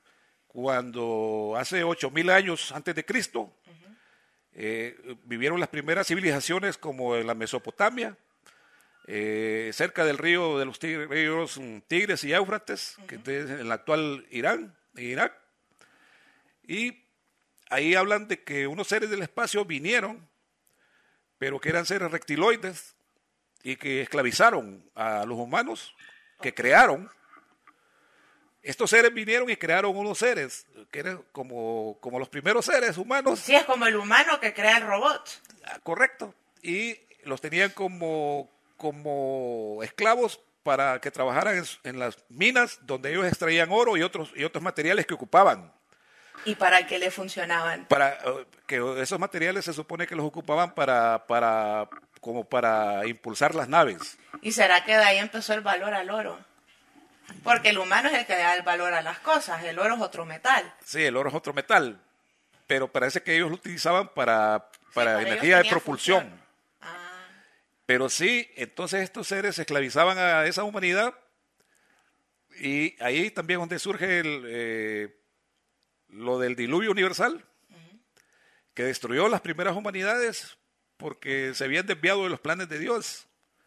cuando hace ocho mil años antes de Cristo, uh-huh. eh, vivieron las primeras civilizaciones como en la Mesopotamia, eh, cerca del río de los tigres, ríos Tigres y Éufrates, uh-huh. que es en el actual Irán, Irak. Y ahí hablan de que unos seres del espacio vinieron, pero que eran seres reptiloides y que esclavizaron a los humanos, que crearon. Estos seres vinieron y crearon unos seres que eran como, como los primeros seres humanos. Sí, es como el humano que crea el robot. Ah, correcto. Y los tenían como, como esclavos para que trabajaran en, en las minas donde ellos extraían oro y otros, y otros materiales que ocupaban. ¿Y para qué le funcionaban? Para uh, que esos materiales se supone que los ocupaban para, para, como para impulsar las naves. ¿Y será que de ahí empezó el valor al oro? Porque el humano es el que da el valor a las cosas, el oro es otro metal. Sí, el oro es otro metal, pero parece que ellos lo utilizaban para, para, sí, para energía de propulsión. Ah. Pero sí, entonces estos seres esclavizaban a esa humanidad y ahí también es donde surge el, eh, lo del diluvio universal, uh-huh. que destruyó las primeras humanidades porque se habían desviado de los planes de Dios.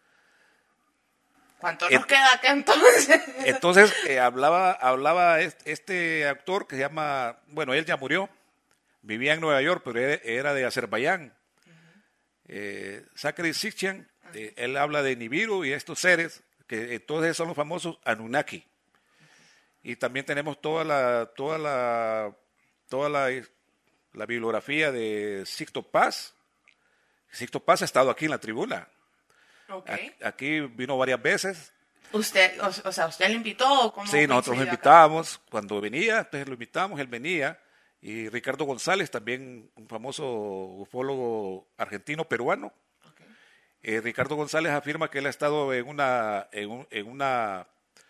¿Cuánto nos queda acá entonces? Entonces eh, hablaba, hablaba este actor que se llama, bueno, él ya murió, vivía en Nueva York, pero era de Azerbaiyán. Uh-huh. eh, Zachary Sitchin, uh-huh. eh, él habla de Nibiru y estos seres, que entonces son los famosos Anunnaki. Uh-huh. Y también tenemos toda la, toda la, toda la, la bibliografía de Sixto Paz. Sixto Paz ha estado aquí en la tribuna. Okay. Aquí vino varias veces. ¿Usted, o, o sea, usted lo invitó? ¿Cómo sí, nosotros lo invitábamos. Cuando venía, entonces lo invitamos, él venía. Y Ricardo González, también un famoso ufólogo argentino-peruano. Okay. Eh, Ricardo González afirma que él ha estado en una, en, un, en una,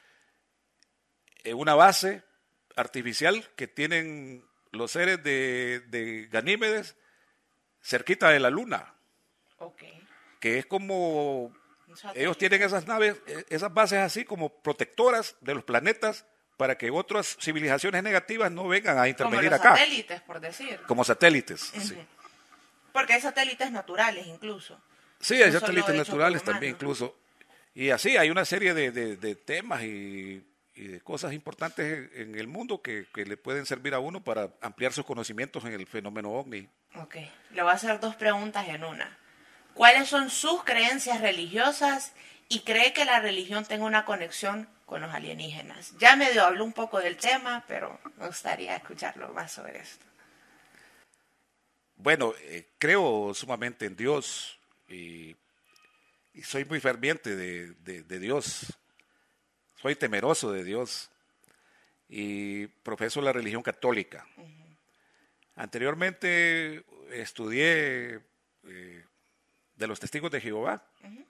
en una base artificial que tienen los seres de, de Ganímedes cerquita de la Luna. Okay. Que es como, ellos tienen esas naves, esas bases así como protectoras de los planetas para que otras civilizaciones negativas no vengan a intervenir acá. Como satélites, por decir. Como satélites, uh-huh. sí. Porque hay satélites naturales incluso. Sí, hay no satélites naturales también incluso. Y así hay una serie de, de, de temas y, y de cosas importantes en el mundo que, que le pueden servir a uno para ampliar sus conocimientos en el fenómeno ovni. Ok, le voy a hacer dos preguntas en una. ¿Cuáles son sus creencias religiosas y cree que la religión tenga una conexión con los alienígenas? Ya medio habló un poco del tema, pero me gustaría escucharlo más sobre esto. Bueno, eh, creo sumamente en Dios y, y soy muy ferviente de, de, de Dios. Soy temeroso de Dios y profeso la religión católica. Uh-huh. Anteriormente estudié... Eh, de los testigos de Jehová uh-huh.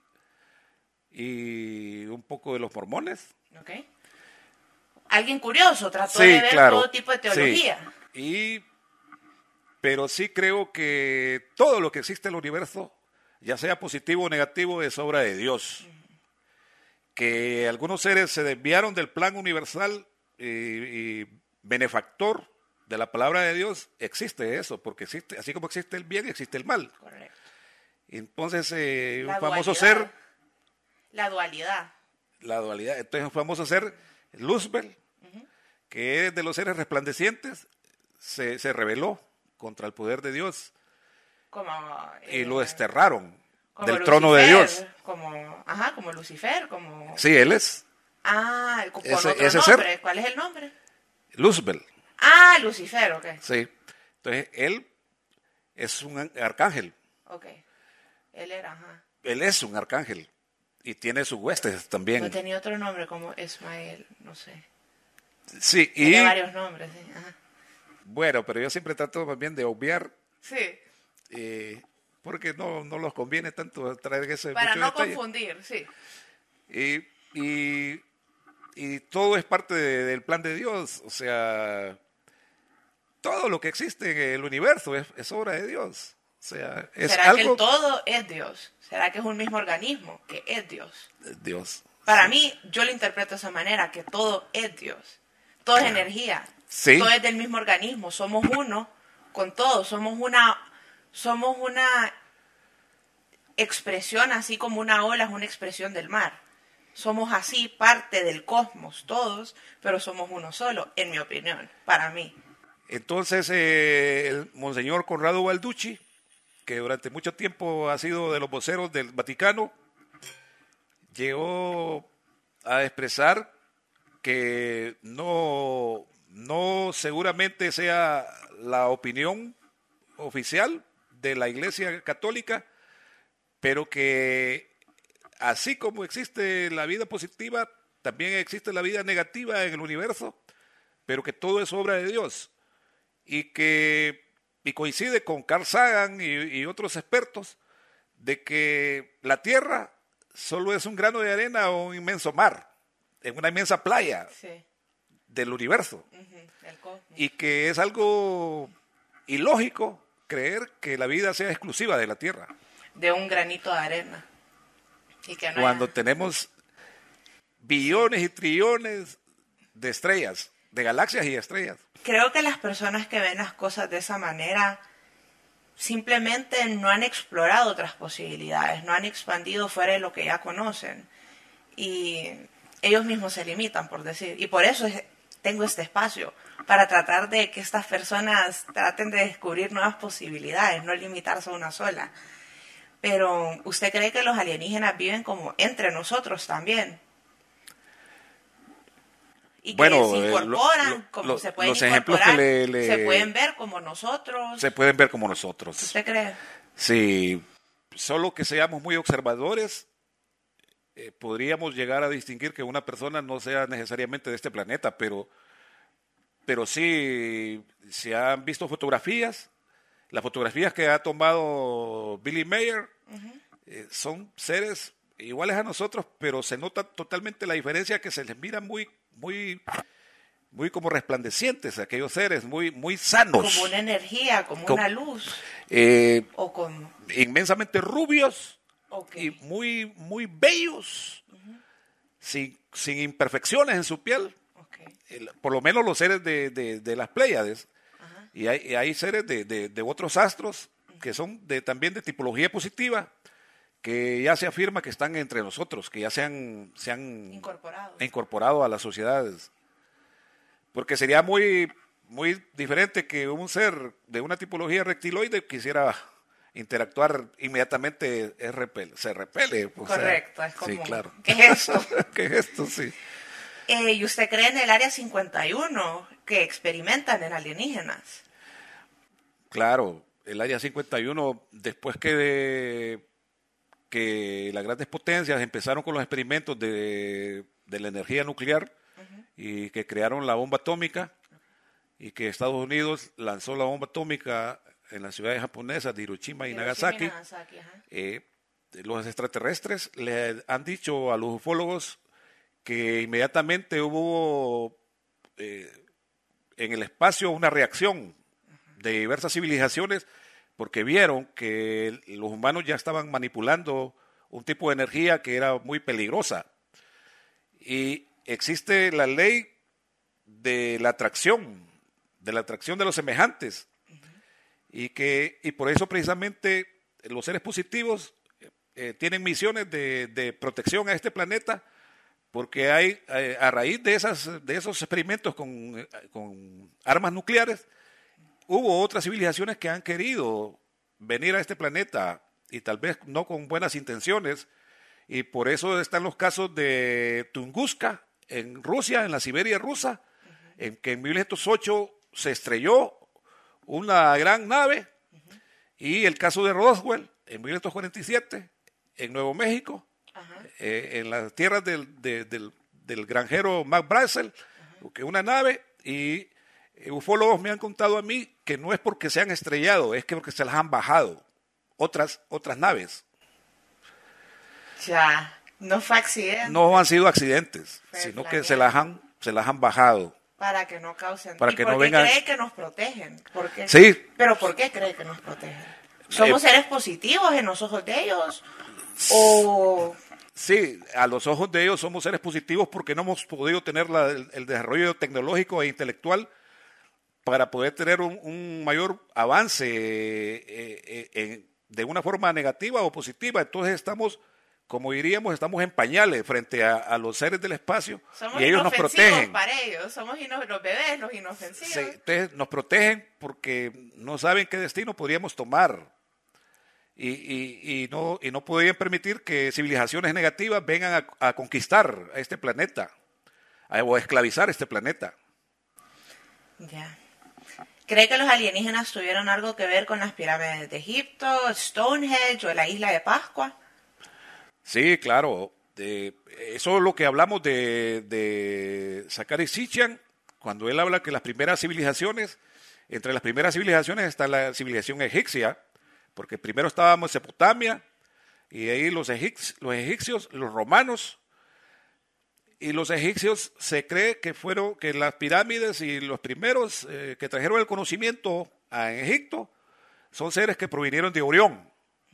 y un poco de los mormones. Okay. Alguien curioso, trató sí, de ver claro, todo tipo de teología. Sí. Y, pero sí creo que todo lo que existe en el universo, ya sea positivo o negativo, es obra de Dios. Uh-huh. Que algunos seres se desviaron del plan universal y, y benefactor de la palabra de Dios, existe eso, porque existe, así como existe el bien, existe el mal. Correcto. Entonces, eh, un la famoso dualidad. ser... La dualidad. La dualidad. Entonces, un famoso ser, Luzbel, uh-huh. que es de los seres resplandecientes, se, se rebeló contra el poder de Dios Como, y eh, lo desterraron como del Lucifer, trono de Dios. Como, ajá, como Lucifer, como... Sí, él es Ah, con ese, otro ese nombre. ser. ¿Cuál es el nombre? Luzbel. Ah, Lucifer, ok. Sí. Entonces, él es un arcángel. Ok. Él era, ajá. Él es un arcángel y tiene sus huestes también. No tenía otro nombre como Ismael, no sé. Sí, y Tiene varios nombres, sí. Ajá. bueno, pero yo siempre trato más bien de obviar, Sí, eh, porque no, no los conviene tanto traer ese para mucho no detalle. confundir, sí. Y, y, y todo es parte de- del plan de Dios, o sea, todo lo que existe en el universo es, es obra de Dios. O sea, es ¿Será que algo el todo es Dios? ¿Será que es un mismo organismo que es Dios? de Dios. Para Sí. mí, yo lo interpreto de esa manera, que todo es Dios. Todo es Claro. energía. Sí. Todo es del mismo organismo. Somos uno con todo. Somos una, somos una expresión, así como una ola es una expresión del mar. Somos así parte del cosmos, todos, pero somos uno solo, en mi opinión, para mí. Entonces, eh, el Monseñor Conrado Balducci, que durante mucho tiempo ha sido de los voceros del Vaticano, llegó a expresar que no, no seguramente sea la opinión oficial de la Iglesia Católica, pero que así como existe la vida positiva, también existe la vida negativa en el universo, pero que todo es obra de Dios. Y que y coincide con Carl Sagan y, y otros expertos de que la Tierra solo es un grano de arena o un inmenso mar, en una inmensa playa Sí. del universo, Ujú, el cosmos. y que es algo ilógico creer que la vida sea exclusiva de la Tierra, De un granito de arena. Y que no cuando haya- tenemos billones y trillones de estrellas, de galaxias y estrellas. Creo que las personas que ven las cosas de esa manera simplemente no han explorado otras posibilidades, no han expandido fuera de lo que ya conocen. Y ellos mismos se limitan, por decir. Y por eso es- tengo este espacio, para tratar de que estas personas traten de descubrir nuevas posibilidades, no limitarse a una sola. Pero, ¿usted cree que los alienígenas viven como entre nosotros también? Y que Bueno, se eh, incorporan, lo- lo- como lo- se pueden los ejemplos incorporar, que le- le- se pueden ver como nosotros. Se pueden ver como nosotros. ¿Usted cree? Si solo que seamos muy observadores, eh, podríamos llegar a distinguir que una persona no sea necesariamente de este planeta, pero, pero sí, si han visto fotografías, las fotografías que ha tomado Billy Mayer eh, son seres iguales a nosotros, pero se nota totalmente la diferencia, que se les mira muy, muy, muy como resplandecientes aquellos seres, muy, muy sanos, Como una energía, como Como- una luz. eh, O como... inmensamente rubios ok. y muy, muy bellos, sin, sin imperfecciones en su piel, ok. el- por lo menos los seres de, de, de las Pléyades. Y hay, y hay seres de, de, de otros astros que son de, también de tipología positiva, que ya se afirma que están entre nosotros, que ya se han, se han Incorporado. incorporado a las sociedades. Porque sería muy, muy diferente que un ser de una tipología reptiloide quisiera interactuar inmediatamente, es repel, se repele. o sea, Correcto, es como... Sí, claro. ¿Qué es esto? ¿Qué es esto? Sí. Eh, ¿Y usted cree en el Área cincuenta y uno que experimentan en alienígenas? Claro, el Área cincuenta y uno, después que, de, que las grandes potencias empezaron con los experimentos de, de la energía nuclear y que crearon la bomba atómica y que Estados Unidos lanzó la bomba atómica en las ciudades japonesas de Hiroshima y Hiroshima Nagasaki, y Nagasaki, ajá. eh, los extraterrestres le han dicho a los ufólogos que inmediatamente hubo eh, en el espacio una reacción de diversas civilizaciones porque vieron que los humanos ya estaban manipulando un tipo de energía que era muy peligrosa. Y existe la ley de la atracción, de la atracción de los semejantes. Y que y por eso precisamente los seres positivos eh, tienen misiones de, de protección a este planeta, porque hay eh, a raíz de esas de esos experimentos con, con armas nucleares hubo otras civilizaciones que han querido venir a este planeta y tal vez no con buenas intenciones, y por eso están los casos de Tunguska en Rusia, en la Siberia rusa, uh-huh. en que en mil novecientos ocho se estrelló una gran nave, uh-huh. y el caso de Roswell en mil novecientos cuarenta y siete en Nuevo México, uh-huh. eh, en las tierras del, de, del, del granjero Mac Brazel, uh-huh. que una nave, y ufólogos me han contado a mí que no es porque se han estrellado, es que porque se las han bajado otras, otras naves. Ya, no fue accidente. No han sido accidentes, fue sino planeado. que se las han, se las han bajado. Para que no causen. Para ¿Y que por no qué vengan... cree que nos protegen? ¿Por qué? Sí. ¿Pero por qué cree que nos protegen? ¿Somos eh, seres positivos en los ojos de ellos? ¿O...? Sí, a los ojos de ellos somos seres positivos porque no hemos podido tener la, el, el desarrollo tecnológico e intelectual para poder tener un, un mayor avance eh, eh, eh, de una forma negativa o positiva. Entonces estamos, como diríamos, estamos en pañales frente a, a los seres del espacio. Somos y ellos nos protegen. Para ellos, somos ino- los bebés, los inofensivos. Sí, entonces nos protegen porque no saben qué destino podríamos tomar. Y, y, y, no, y no podrían permitir que civilizaciones negativas vengan a, a conquistar a este planeta a, o a esclavizar este planeta. Ya. ¿Cree que los alienígenas tuvieron algo que ver con las pirámides de Egipto, Stonehenge o la isla de Pascua? Sí, claro. De, eso es lo que hablamos de, de Zachary Sitchin, cuando él habla que las primeras civilizaciones, entre las primeras civilizaciones está la civilización egipcia, porque primero estaba Mesopotamia, y ahí los egipcios, los egipcios, los romanos, y los egipcios se cree que fueron, que las pirámides y los primeros eh, que trajeron el conocimiento a Egipto son seres que provinieron de Orión.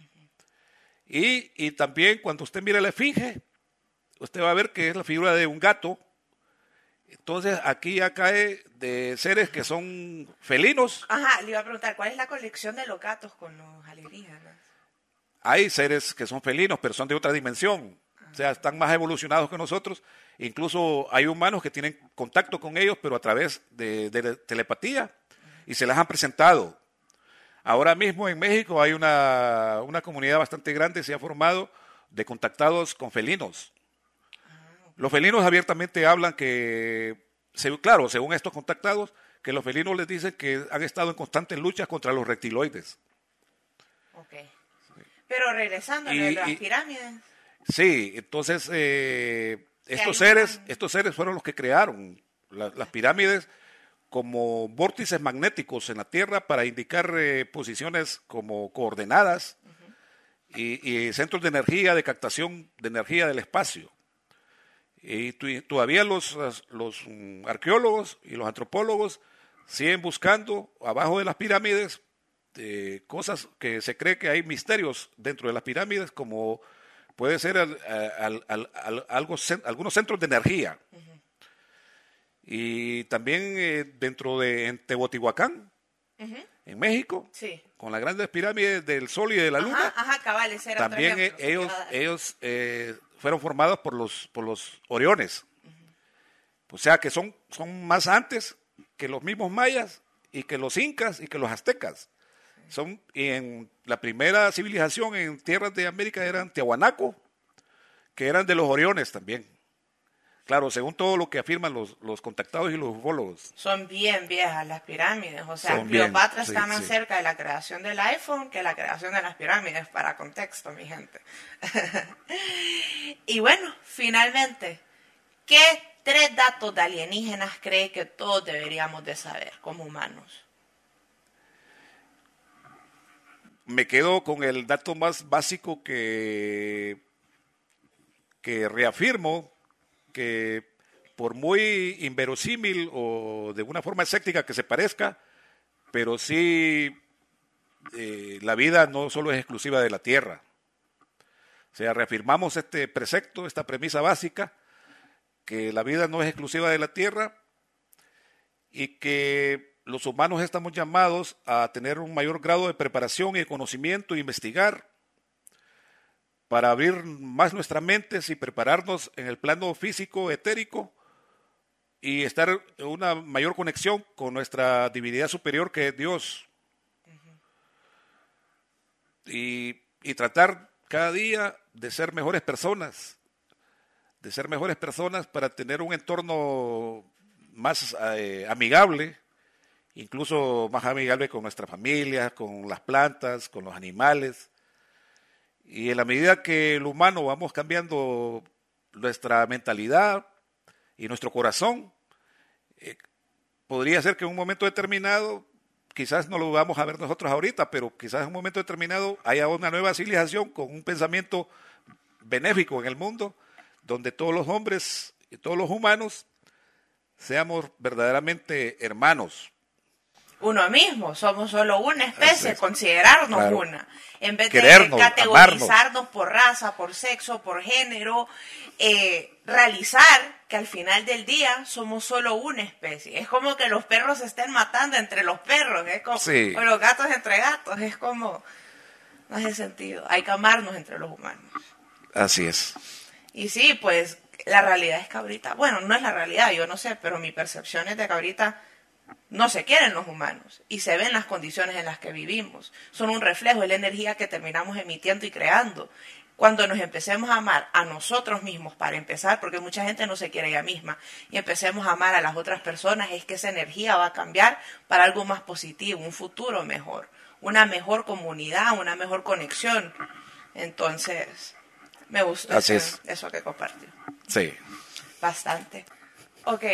Y, y también cuando usted mira la esfinge, usted va a ver que es la figura de un gato. Entonces aquí ya cae de seres que son felinos. Ajá, le iba a preguntar, ¿cuál es la conexión de los gatos con los alienígenas? Hay seres que son felinos, pero son de otra dimensión. O sea, están más evolucionados que nosotros. Incluso hay humanos que tienen contacto con ellos, pero a través de, de telepatía, y se las han presentado. Ahora mismo en México hay una, una comunidad bastante grande, se ha formado, de contactados con felinos. Los felinos abiertamente hablan que, claro, según estos contactados, que los felinos les dicen que han estado en constantes luchas contra los reptiloides. Ok. Pero regresando a las y, pirámides. Sí, entonces eh, estos seres, una... estos seres fueron los que crearon la, las pirámides como vórtices magnéticos en la Tierra para indicar eh, posiciones como coordenadas uh-huh. y, y centros de energía, de captación de energía del espacio. Y tu, todavía los, los um, arqueólogos y los antropólogos siguen buscando abajo de las pirámides eh, cosas que se cree que hay misterios dentro de las pirámides, como puede ser al, al, al, al, algo, algunos centros de energía. Uh-huh. Y también eh, dentro de en Teotihuacán, uh-huh. en México, sí. con las grandes pirámides del Sol y de la ajá, Luna, ajá, cabal, ese era también otro ejemplo, ellos, ellos eh, fueron formados por los, por los Oriones. Uh-huh. O sea que son, son más antes que los mismos mayas y que los incas y que los aztecas. Son, y en la primera civilización en tierras de América eran Tiahuanaco, que eran de los Oriones también. Claro, según todo lo que afirman los, los contactados y los ufólogos. Son bien viejas las pirámides, o sea, Son Cleopatra bien, está sí, más sí. cerca de la creación del iPhone que la creación de las pirámides, para contexto, mi gente. Y bueno, finalmente, ¿qué tres datos de alienígenas cree que todos deberíamos de saber como humanos? Me quedo con el dato más básico que, que reafirmo, que por muy inverosímil o de una forma escéptica que se parezca, pero sí eh, la vida no solo es exclusiva de la Tierra. O sea, reafirmamos este precepto, esta premisa básica, que la vida no es exclusiva de la Tierra y que los humanos estamos llamados a tener un mayor grado de preparación y de conocimiento, investigar, para abrir más nuestras mentes y prepararnos en el plano físico, etérico, y estar en una mayor conexión con nuestra divinidad superior que es Dios. Uh-huh. Y, y tratar cada día de ser mejores personas, de ser mejores personas para tener un entorno más eh, amigable, incluso más amigable con nuestra familia, con las plantas, con los animales. Y en la medida que el humano vamos cambiando nuestra mentalidad y nuestro corazón, eh, podría ser que en un momento determinado, quizás no lo vamos a ver nosotros ahorita, pero quizás en un momento determinado haya una nueva civilización con un pensamiento benéfico en el mundo, donde todos los hombres y todos los humanos seamos verdaderamente hermanos. Uno mismo, somos solo una especie, es, considerarnos claro. una, en vez Querernos, de categorizarnos amarnos. por raza, por sexo, por género, eh, realizar que al final del día somos solo una especie. Es como que los perros se estén matando entre los perros, es como, sí. o los gatos entre gatos, es como, no hace sentido, hay que amarnos entre los humanos. Así es. Y sí, pues la realidad es que ahorita, bueno, no es la realidad, yo no sé, pero mi percepción es de que ahorita no se quieren los humanos y se ven las condiciones en las que vivimos. Son un reflejo de la energía que terminamos emitiendo y creando. Cuando nos empecemos a amar a nosotros mismos, para empezar, porque mucha gente no se quiere ella misma, y empecemos a amar a las otras personas, es que esa energía va a cambiar para algo más positivo, un futuro mejor, una mejor comunidad, una mejor conexión. Entonces, me gustó Así eso, es. eso que compartió. Sí. Bastante. Ok.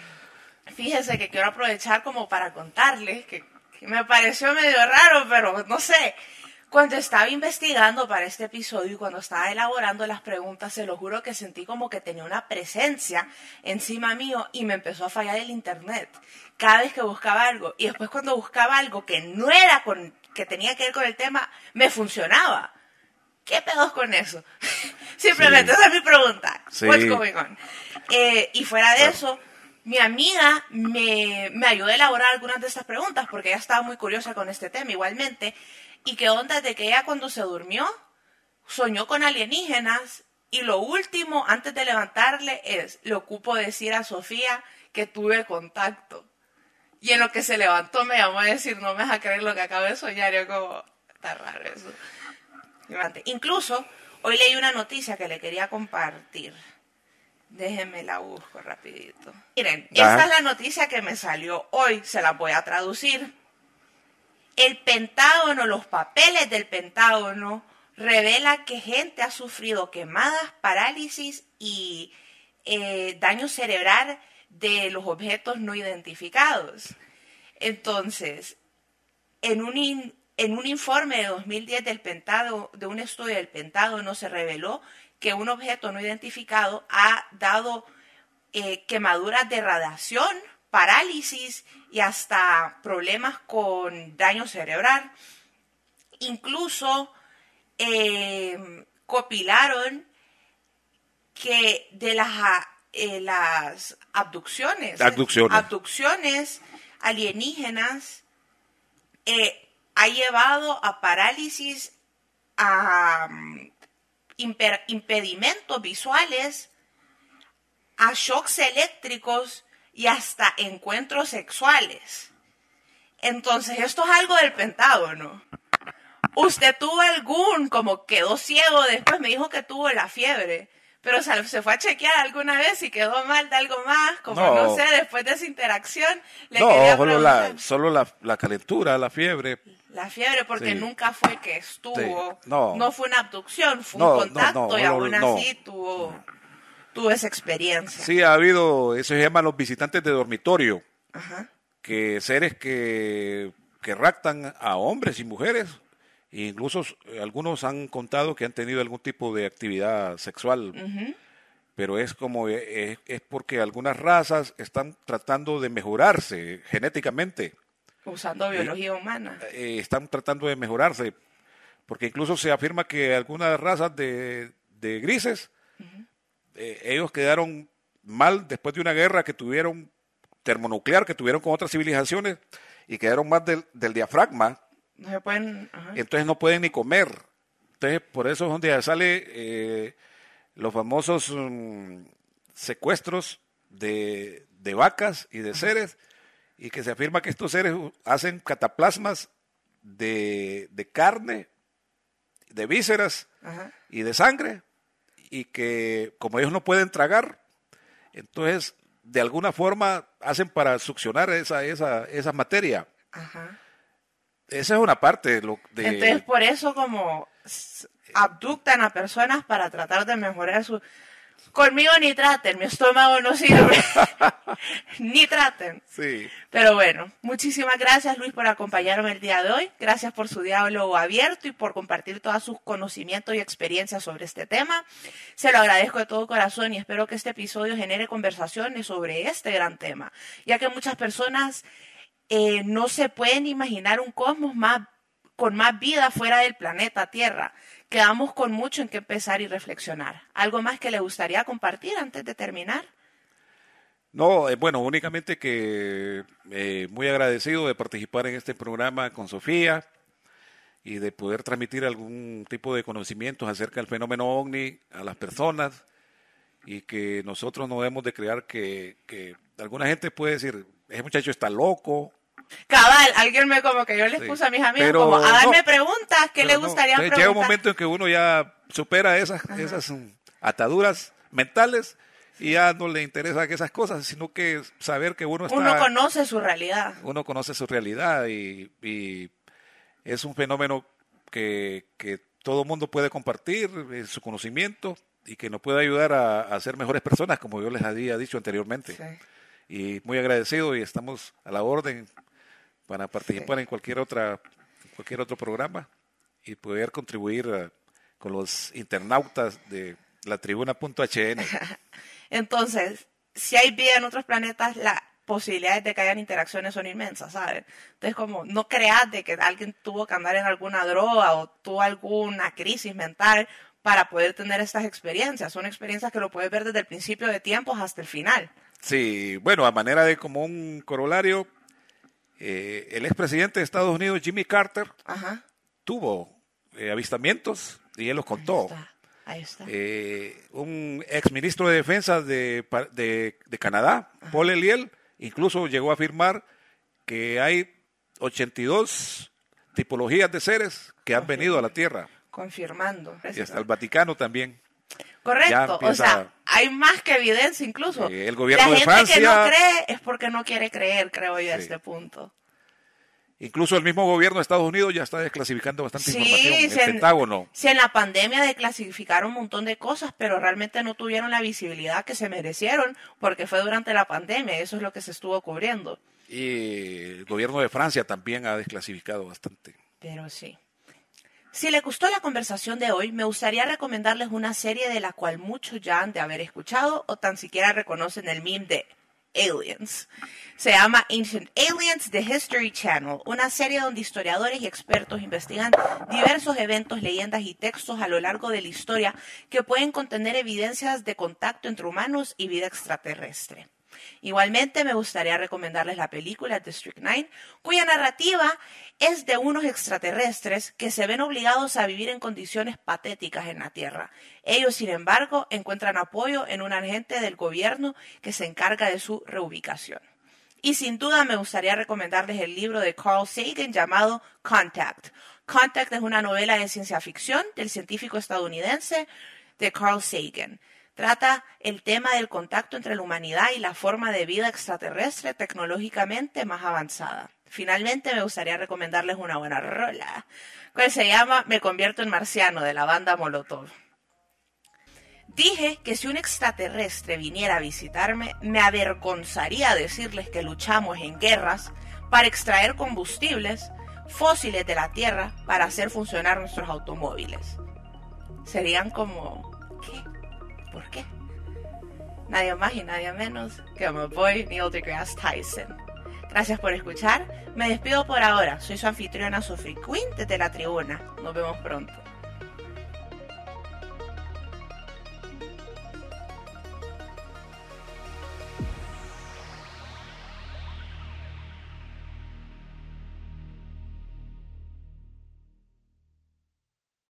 Fíjense que quiero aprovechar como para contarles que, que me pareció medio raro, pero no sé. Cuando estaba investigando para este episodio y cuando estaba elaborando las preguntas, se lo juro que sentí como que tenía una presencia encima mío y me empezó a fallar el internet cada vez que buscaba algo. Y después cuando buscaba algo que no era con, que tenía que ver con el tema, me funcionaba. ¿Qué pedos con eso? Simplemente sí. Esa es mi pregunta. Sí. What's going on? Eh, y fuera de claro. eso, mi amiga me, me ayudó a elaborar algunas de estas preguntas porque ella estaba muy curiosa con este tema igualmente. Y qué onda de que ella cuando se durmió soñó con alienígenas y lo último antes de levantarle es, le ocupo decir a Sofía que tuve contacto. Y en lo que se levantó me llamó a decir, no me vas a creer lo que acabo de soñar. Yo como, está raro eso. Incluso hoy leí una noticia que le quería compartir. Déjenme la busco rapidito. Miren, Ajá. esta es la noticia que me salió hoy, se la voy a traducir. El Pentágono, los papeles del Pentágono revela que gente ha sufrido quemadas, parálisis y eh, daño cerebral de los objetos no identificados. Entonces, en un in, en un informe de dos mil diez del Pentágono, de un estudio del Pentágono, se reveló que un objeto no identificado ha dado eh, quemaduras de radiación, parálisis y hasta problemas con daño cerebral. Incluso eh, compilaron que de las, eh, las abducciones, abducciones, abducciones alienígenas eh, ha llevado a parálisis, a um, imper, impedimentos visuales, a shocks eléctricos y hasta encuentros sexuales. Entonces, esto es algo del Pentágono. ¿Usted tuvo algún, como quedó ciego, después me dijo que tuvo la fiebre, pero se, se fue a chequear alguna vez y quedó mal de algo más, como no, no sé, después de esa interacción? Le no, quería solo, la, solo la, la calentura, la fiebre. La fiebre, porque sí. nunca fue que estuvo, sí. no. no fue una abducción, fue no, un contacto no, no, y aún no, así tuvo... No. tuvo esa experiencia. Sí, ha habido, eso se llama los visitantes de dormitorio, Ajá. que seres que, que raptan a hombres y mujeres, e incluso algunos han contado que han tenido algún tipo de actividad sexual, uh-huh. pero es como, es, es porque algunas razas están tratando de mejorarse genéticamente. Usando biología eh, humana. Eh, están tratando de mejorarse, porque incluso se afirma que algunas razas de, de grises, uh-huh. Eh, ellos quedaron mal después de una guerra que tuvieron termonuclear, que tuvieron con otras civilizaciones y quedaron mal del, del diafragma. No se pueden, ajá. Entonces no pueden ni comer. Entonces por eso es donde sale eh, los famosos um, secuestros de, de vacas y de seres, y que se afirma que estos seres hacen cataplasmas de, de carne, de vísceras Ajá. y de sangre, y que como ellos no pueden tragar, entonces de alguna forma hacen para succionar esa, esa, esa materia. Ajá. Esa es una parte de, de... Entonces por eso como abductan a personas para tratar de mejorar su... Conmigo ni traten, mi estómago no sirve. Ni traten. Sí. Pero bueno, muchísimas gracias, Luis, por acompañarme el día de hoy. Gracias por su diálogo abierto y por compartir todos sus conocimientos y experiencias sobre este tema. Se lo agradezco de todo corazón y espero que este episodio genere conversaciones sobre este gran tema, ya que muchas personas eh, no se pueden imaginar un cosmos más, con más vida fuera del planeta Tierra. Quedamos con mucho en qué empezar y reflexionar. ¿Algo más que le gustaría compartir antes de terminar? No, eh, bueno, únicamente que eh, muy agradecido de participar en este programa con Sofía y de poder transmitir algún tipo de conocimientos acerca del fenómeno ovni a las personas, y que nosotros no debemos de creer que, que alguna gente puede decir, ese muchacho está loco. Cabal, alguien me como que yo les sí, puse a mis amigos pero, como a darme no, preguntas, ¿qué le gustaría no, preguntar? Llega un momento en que uno ya supera esas, esas ataduras mentales y ya no le interesa que esas cosas, sino que saber que uno está... Uno conoce su realidad. Uno conoce su realidad y, y es un fenómeno que, que todo mundo puede compartir, eh, su conocimiento, y que nos puede ayudar a, a ser mejores personas, como yo les había dicho anteriormente. Sí. Y muy agradecido y estamos a la orden para participar sí. en cualquier otra cualquier otro programa y poder contribuir a, con los internautas de la tribuna punto h n. Entonces, si hay vida en otros planetas, las posibilidades de que hayan interacciones son inmensas, ¿sabes? Entonces, como no creas de que alguien tuvo que andar en alguna droga o tuvo alguna crisis mental para poder tener estas experiencias. Son experiencias que lo puedes ver desde el principio de tiempos hasta el final. Sí, bueno, a manera de como un corolario, eh, el expresidente de Estados Unidos, Jimmy Carter, Ajá. tuvo eh, avistamientos y él los contó. Ahí está. Ahí está. Eh, un exministro de Defensa de, de, de Canadá, Ajá. Paul Eliel, incluso llegó a afirmar que hay ochenta y dos tipologías de seres que han Confirmando. venido a la Tierra. Confirmando. Y hasta el Vaticano también. Correcto, empieza, o sea, hay más que evidencia incluso. Eh, el gobierno la de Francia, gente que no cree es porque no quiere creer, creo yo, sí. a este punto. Incluso el mismo gobierno de Estados Unidos ya está desclasificando bastante sí, información. El si en, Pentágono. Si en la pandemia desclasificaron un montón de cosas, pero realmente no tuvieron la visibilidad que se merecieron porque fue durante la pandemia, eso es lo que se estuvo cubriendo. Y el gobierno de Francia también ha desclasificado bastante. Pero sí. Si les gustó la conversación de hoy, me gustaría recomendarles una serie de la cual muchos ya han de haber escuchado o tan siquiera reconocen el meme de Aliens. Se llama Ancient Aliens, The History Channel, una serie donde historiadores y expertos investigan diversos eventos, leyendas y textos a lo largo de la historia que pueden contener evidencias de contacto entre humanos y vida extraterrestre. Igualmente me gustaría recomendarles la película District nueve, cuya narrativa es de unos extraterrestres que se ven obligados a vivir en condiciones patéticas en la Tierra. Ellos, sin embargo, encuentran apoyo en un agente del gobierno que se encarga de su reubicación. Y sin duda me gustaría recomendarles el libro de Carl Sagan llamado Contact. Contact es una novela de ciencia ficción del científico estadounidense de Carl Sagan. Trata el tema del contacto entre la humanidad y la forma de vida extraterrestre tecnológicamente más avanzada. Finalmente me gustaría recomendarles una buena rola, que se llama Me convierto en marciano, de la banda Molotov. Dije que si un extraterrestre viniera a visitarme, me avergonzaría decirles que luchamos en guerras para extraer combustibles fósiles de la Tierra para hacer funcionar nuestros automóviles. Serían como... ¿qué? ¿Por qué? Nadie más y nadie menos que mi boy Neil deGrasse Tyson. Gracias por escuchar. Me despido por ahora. Soy su anfitriona Sophie Quinn desde la tribuna. Nos vemos pronto.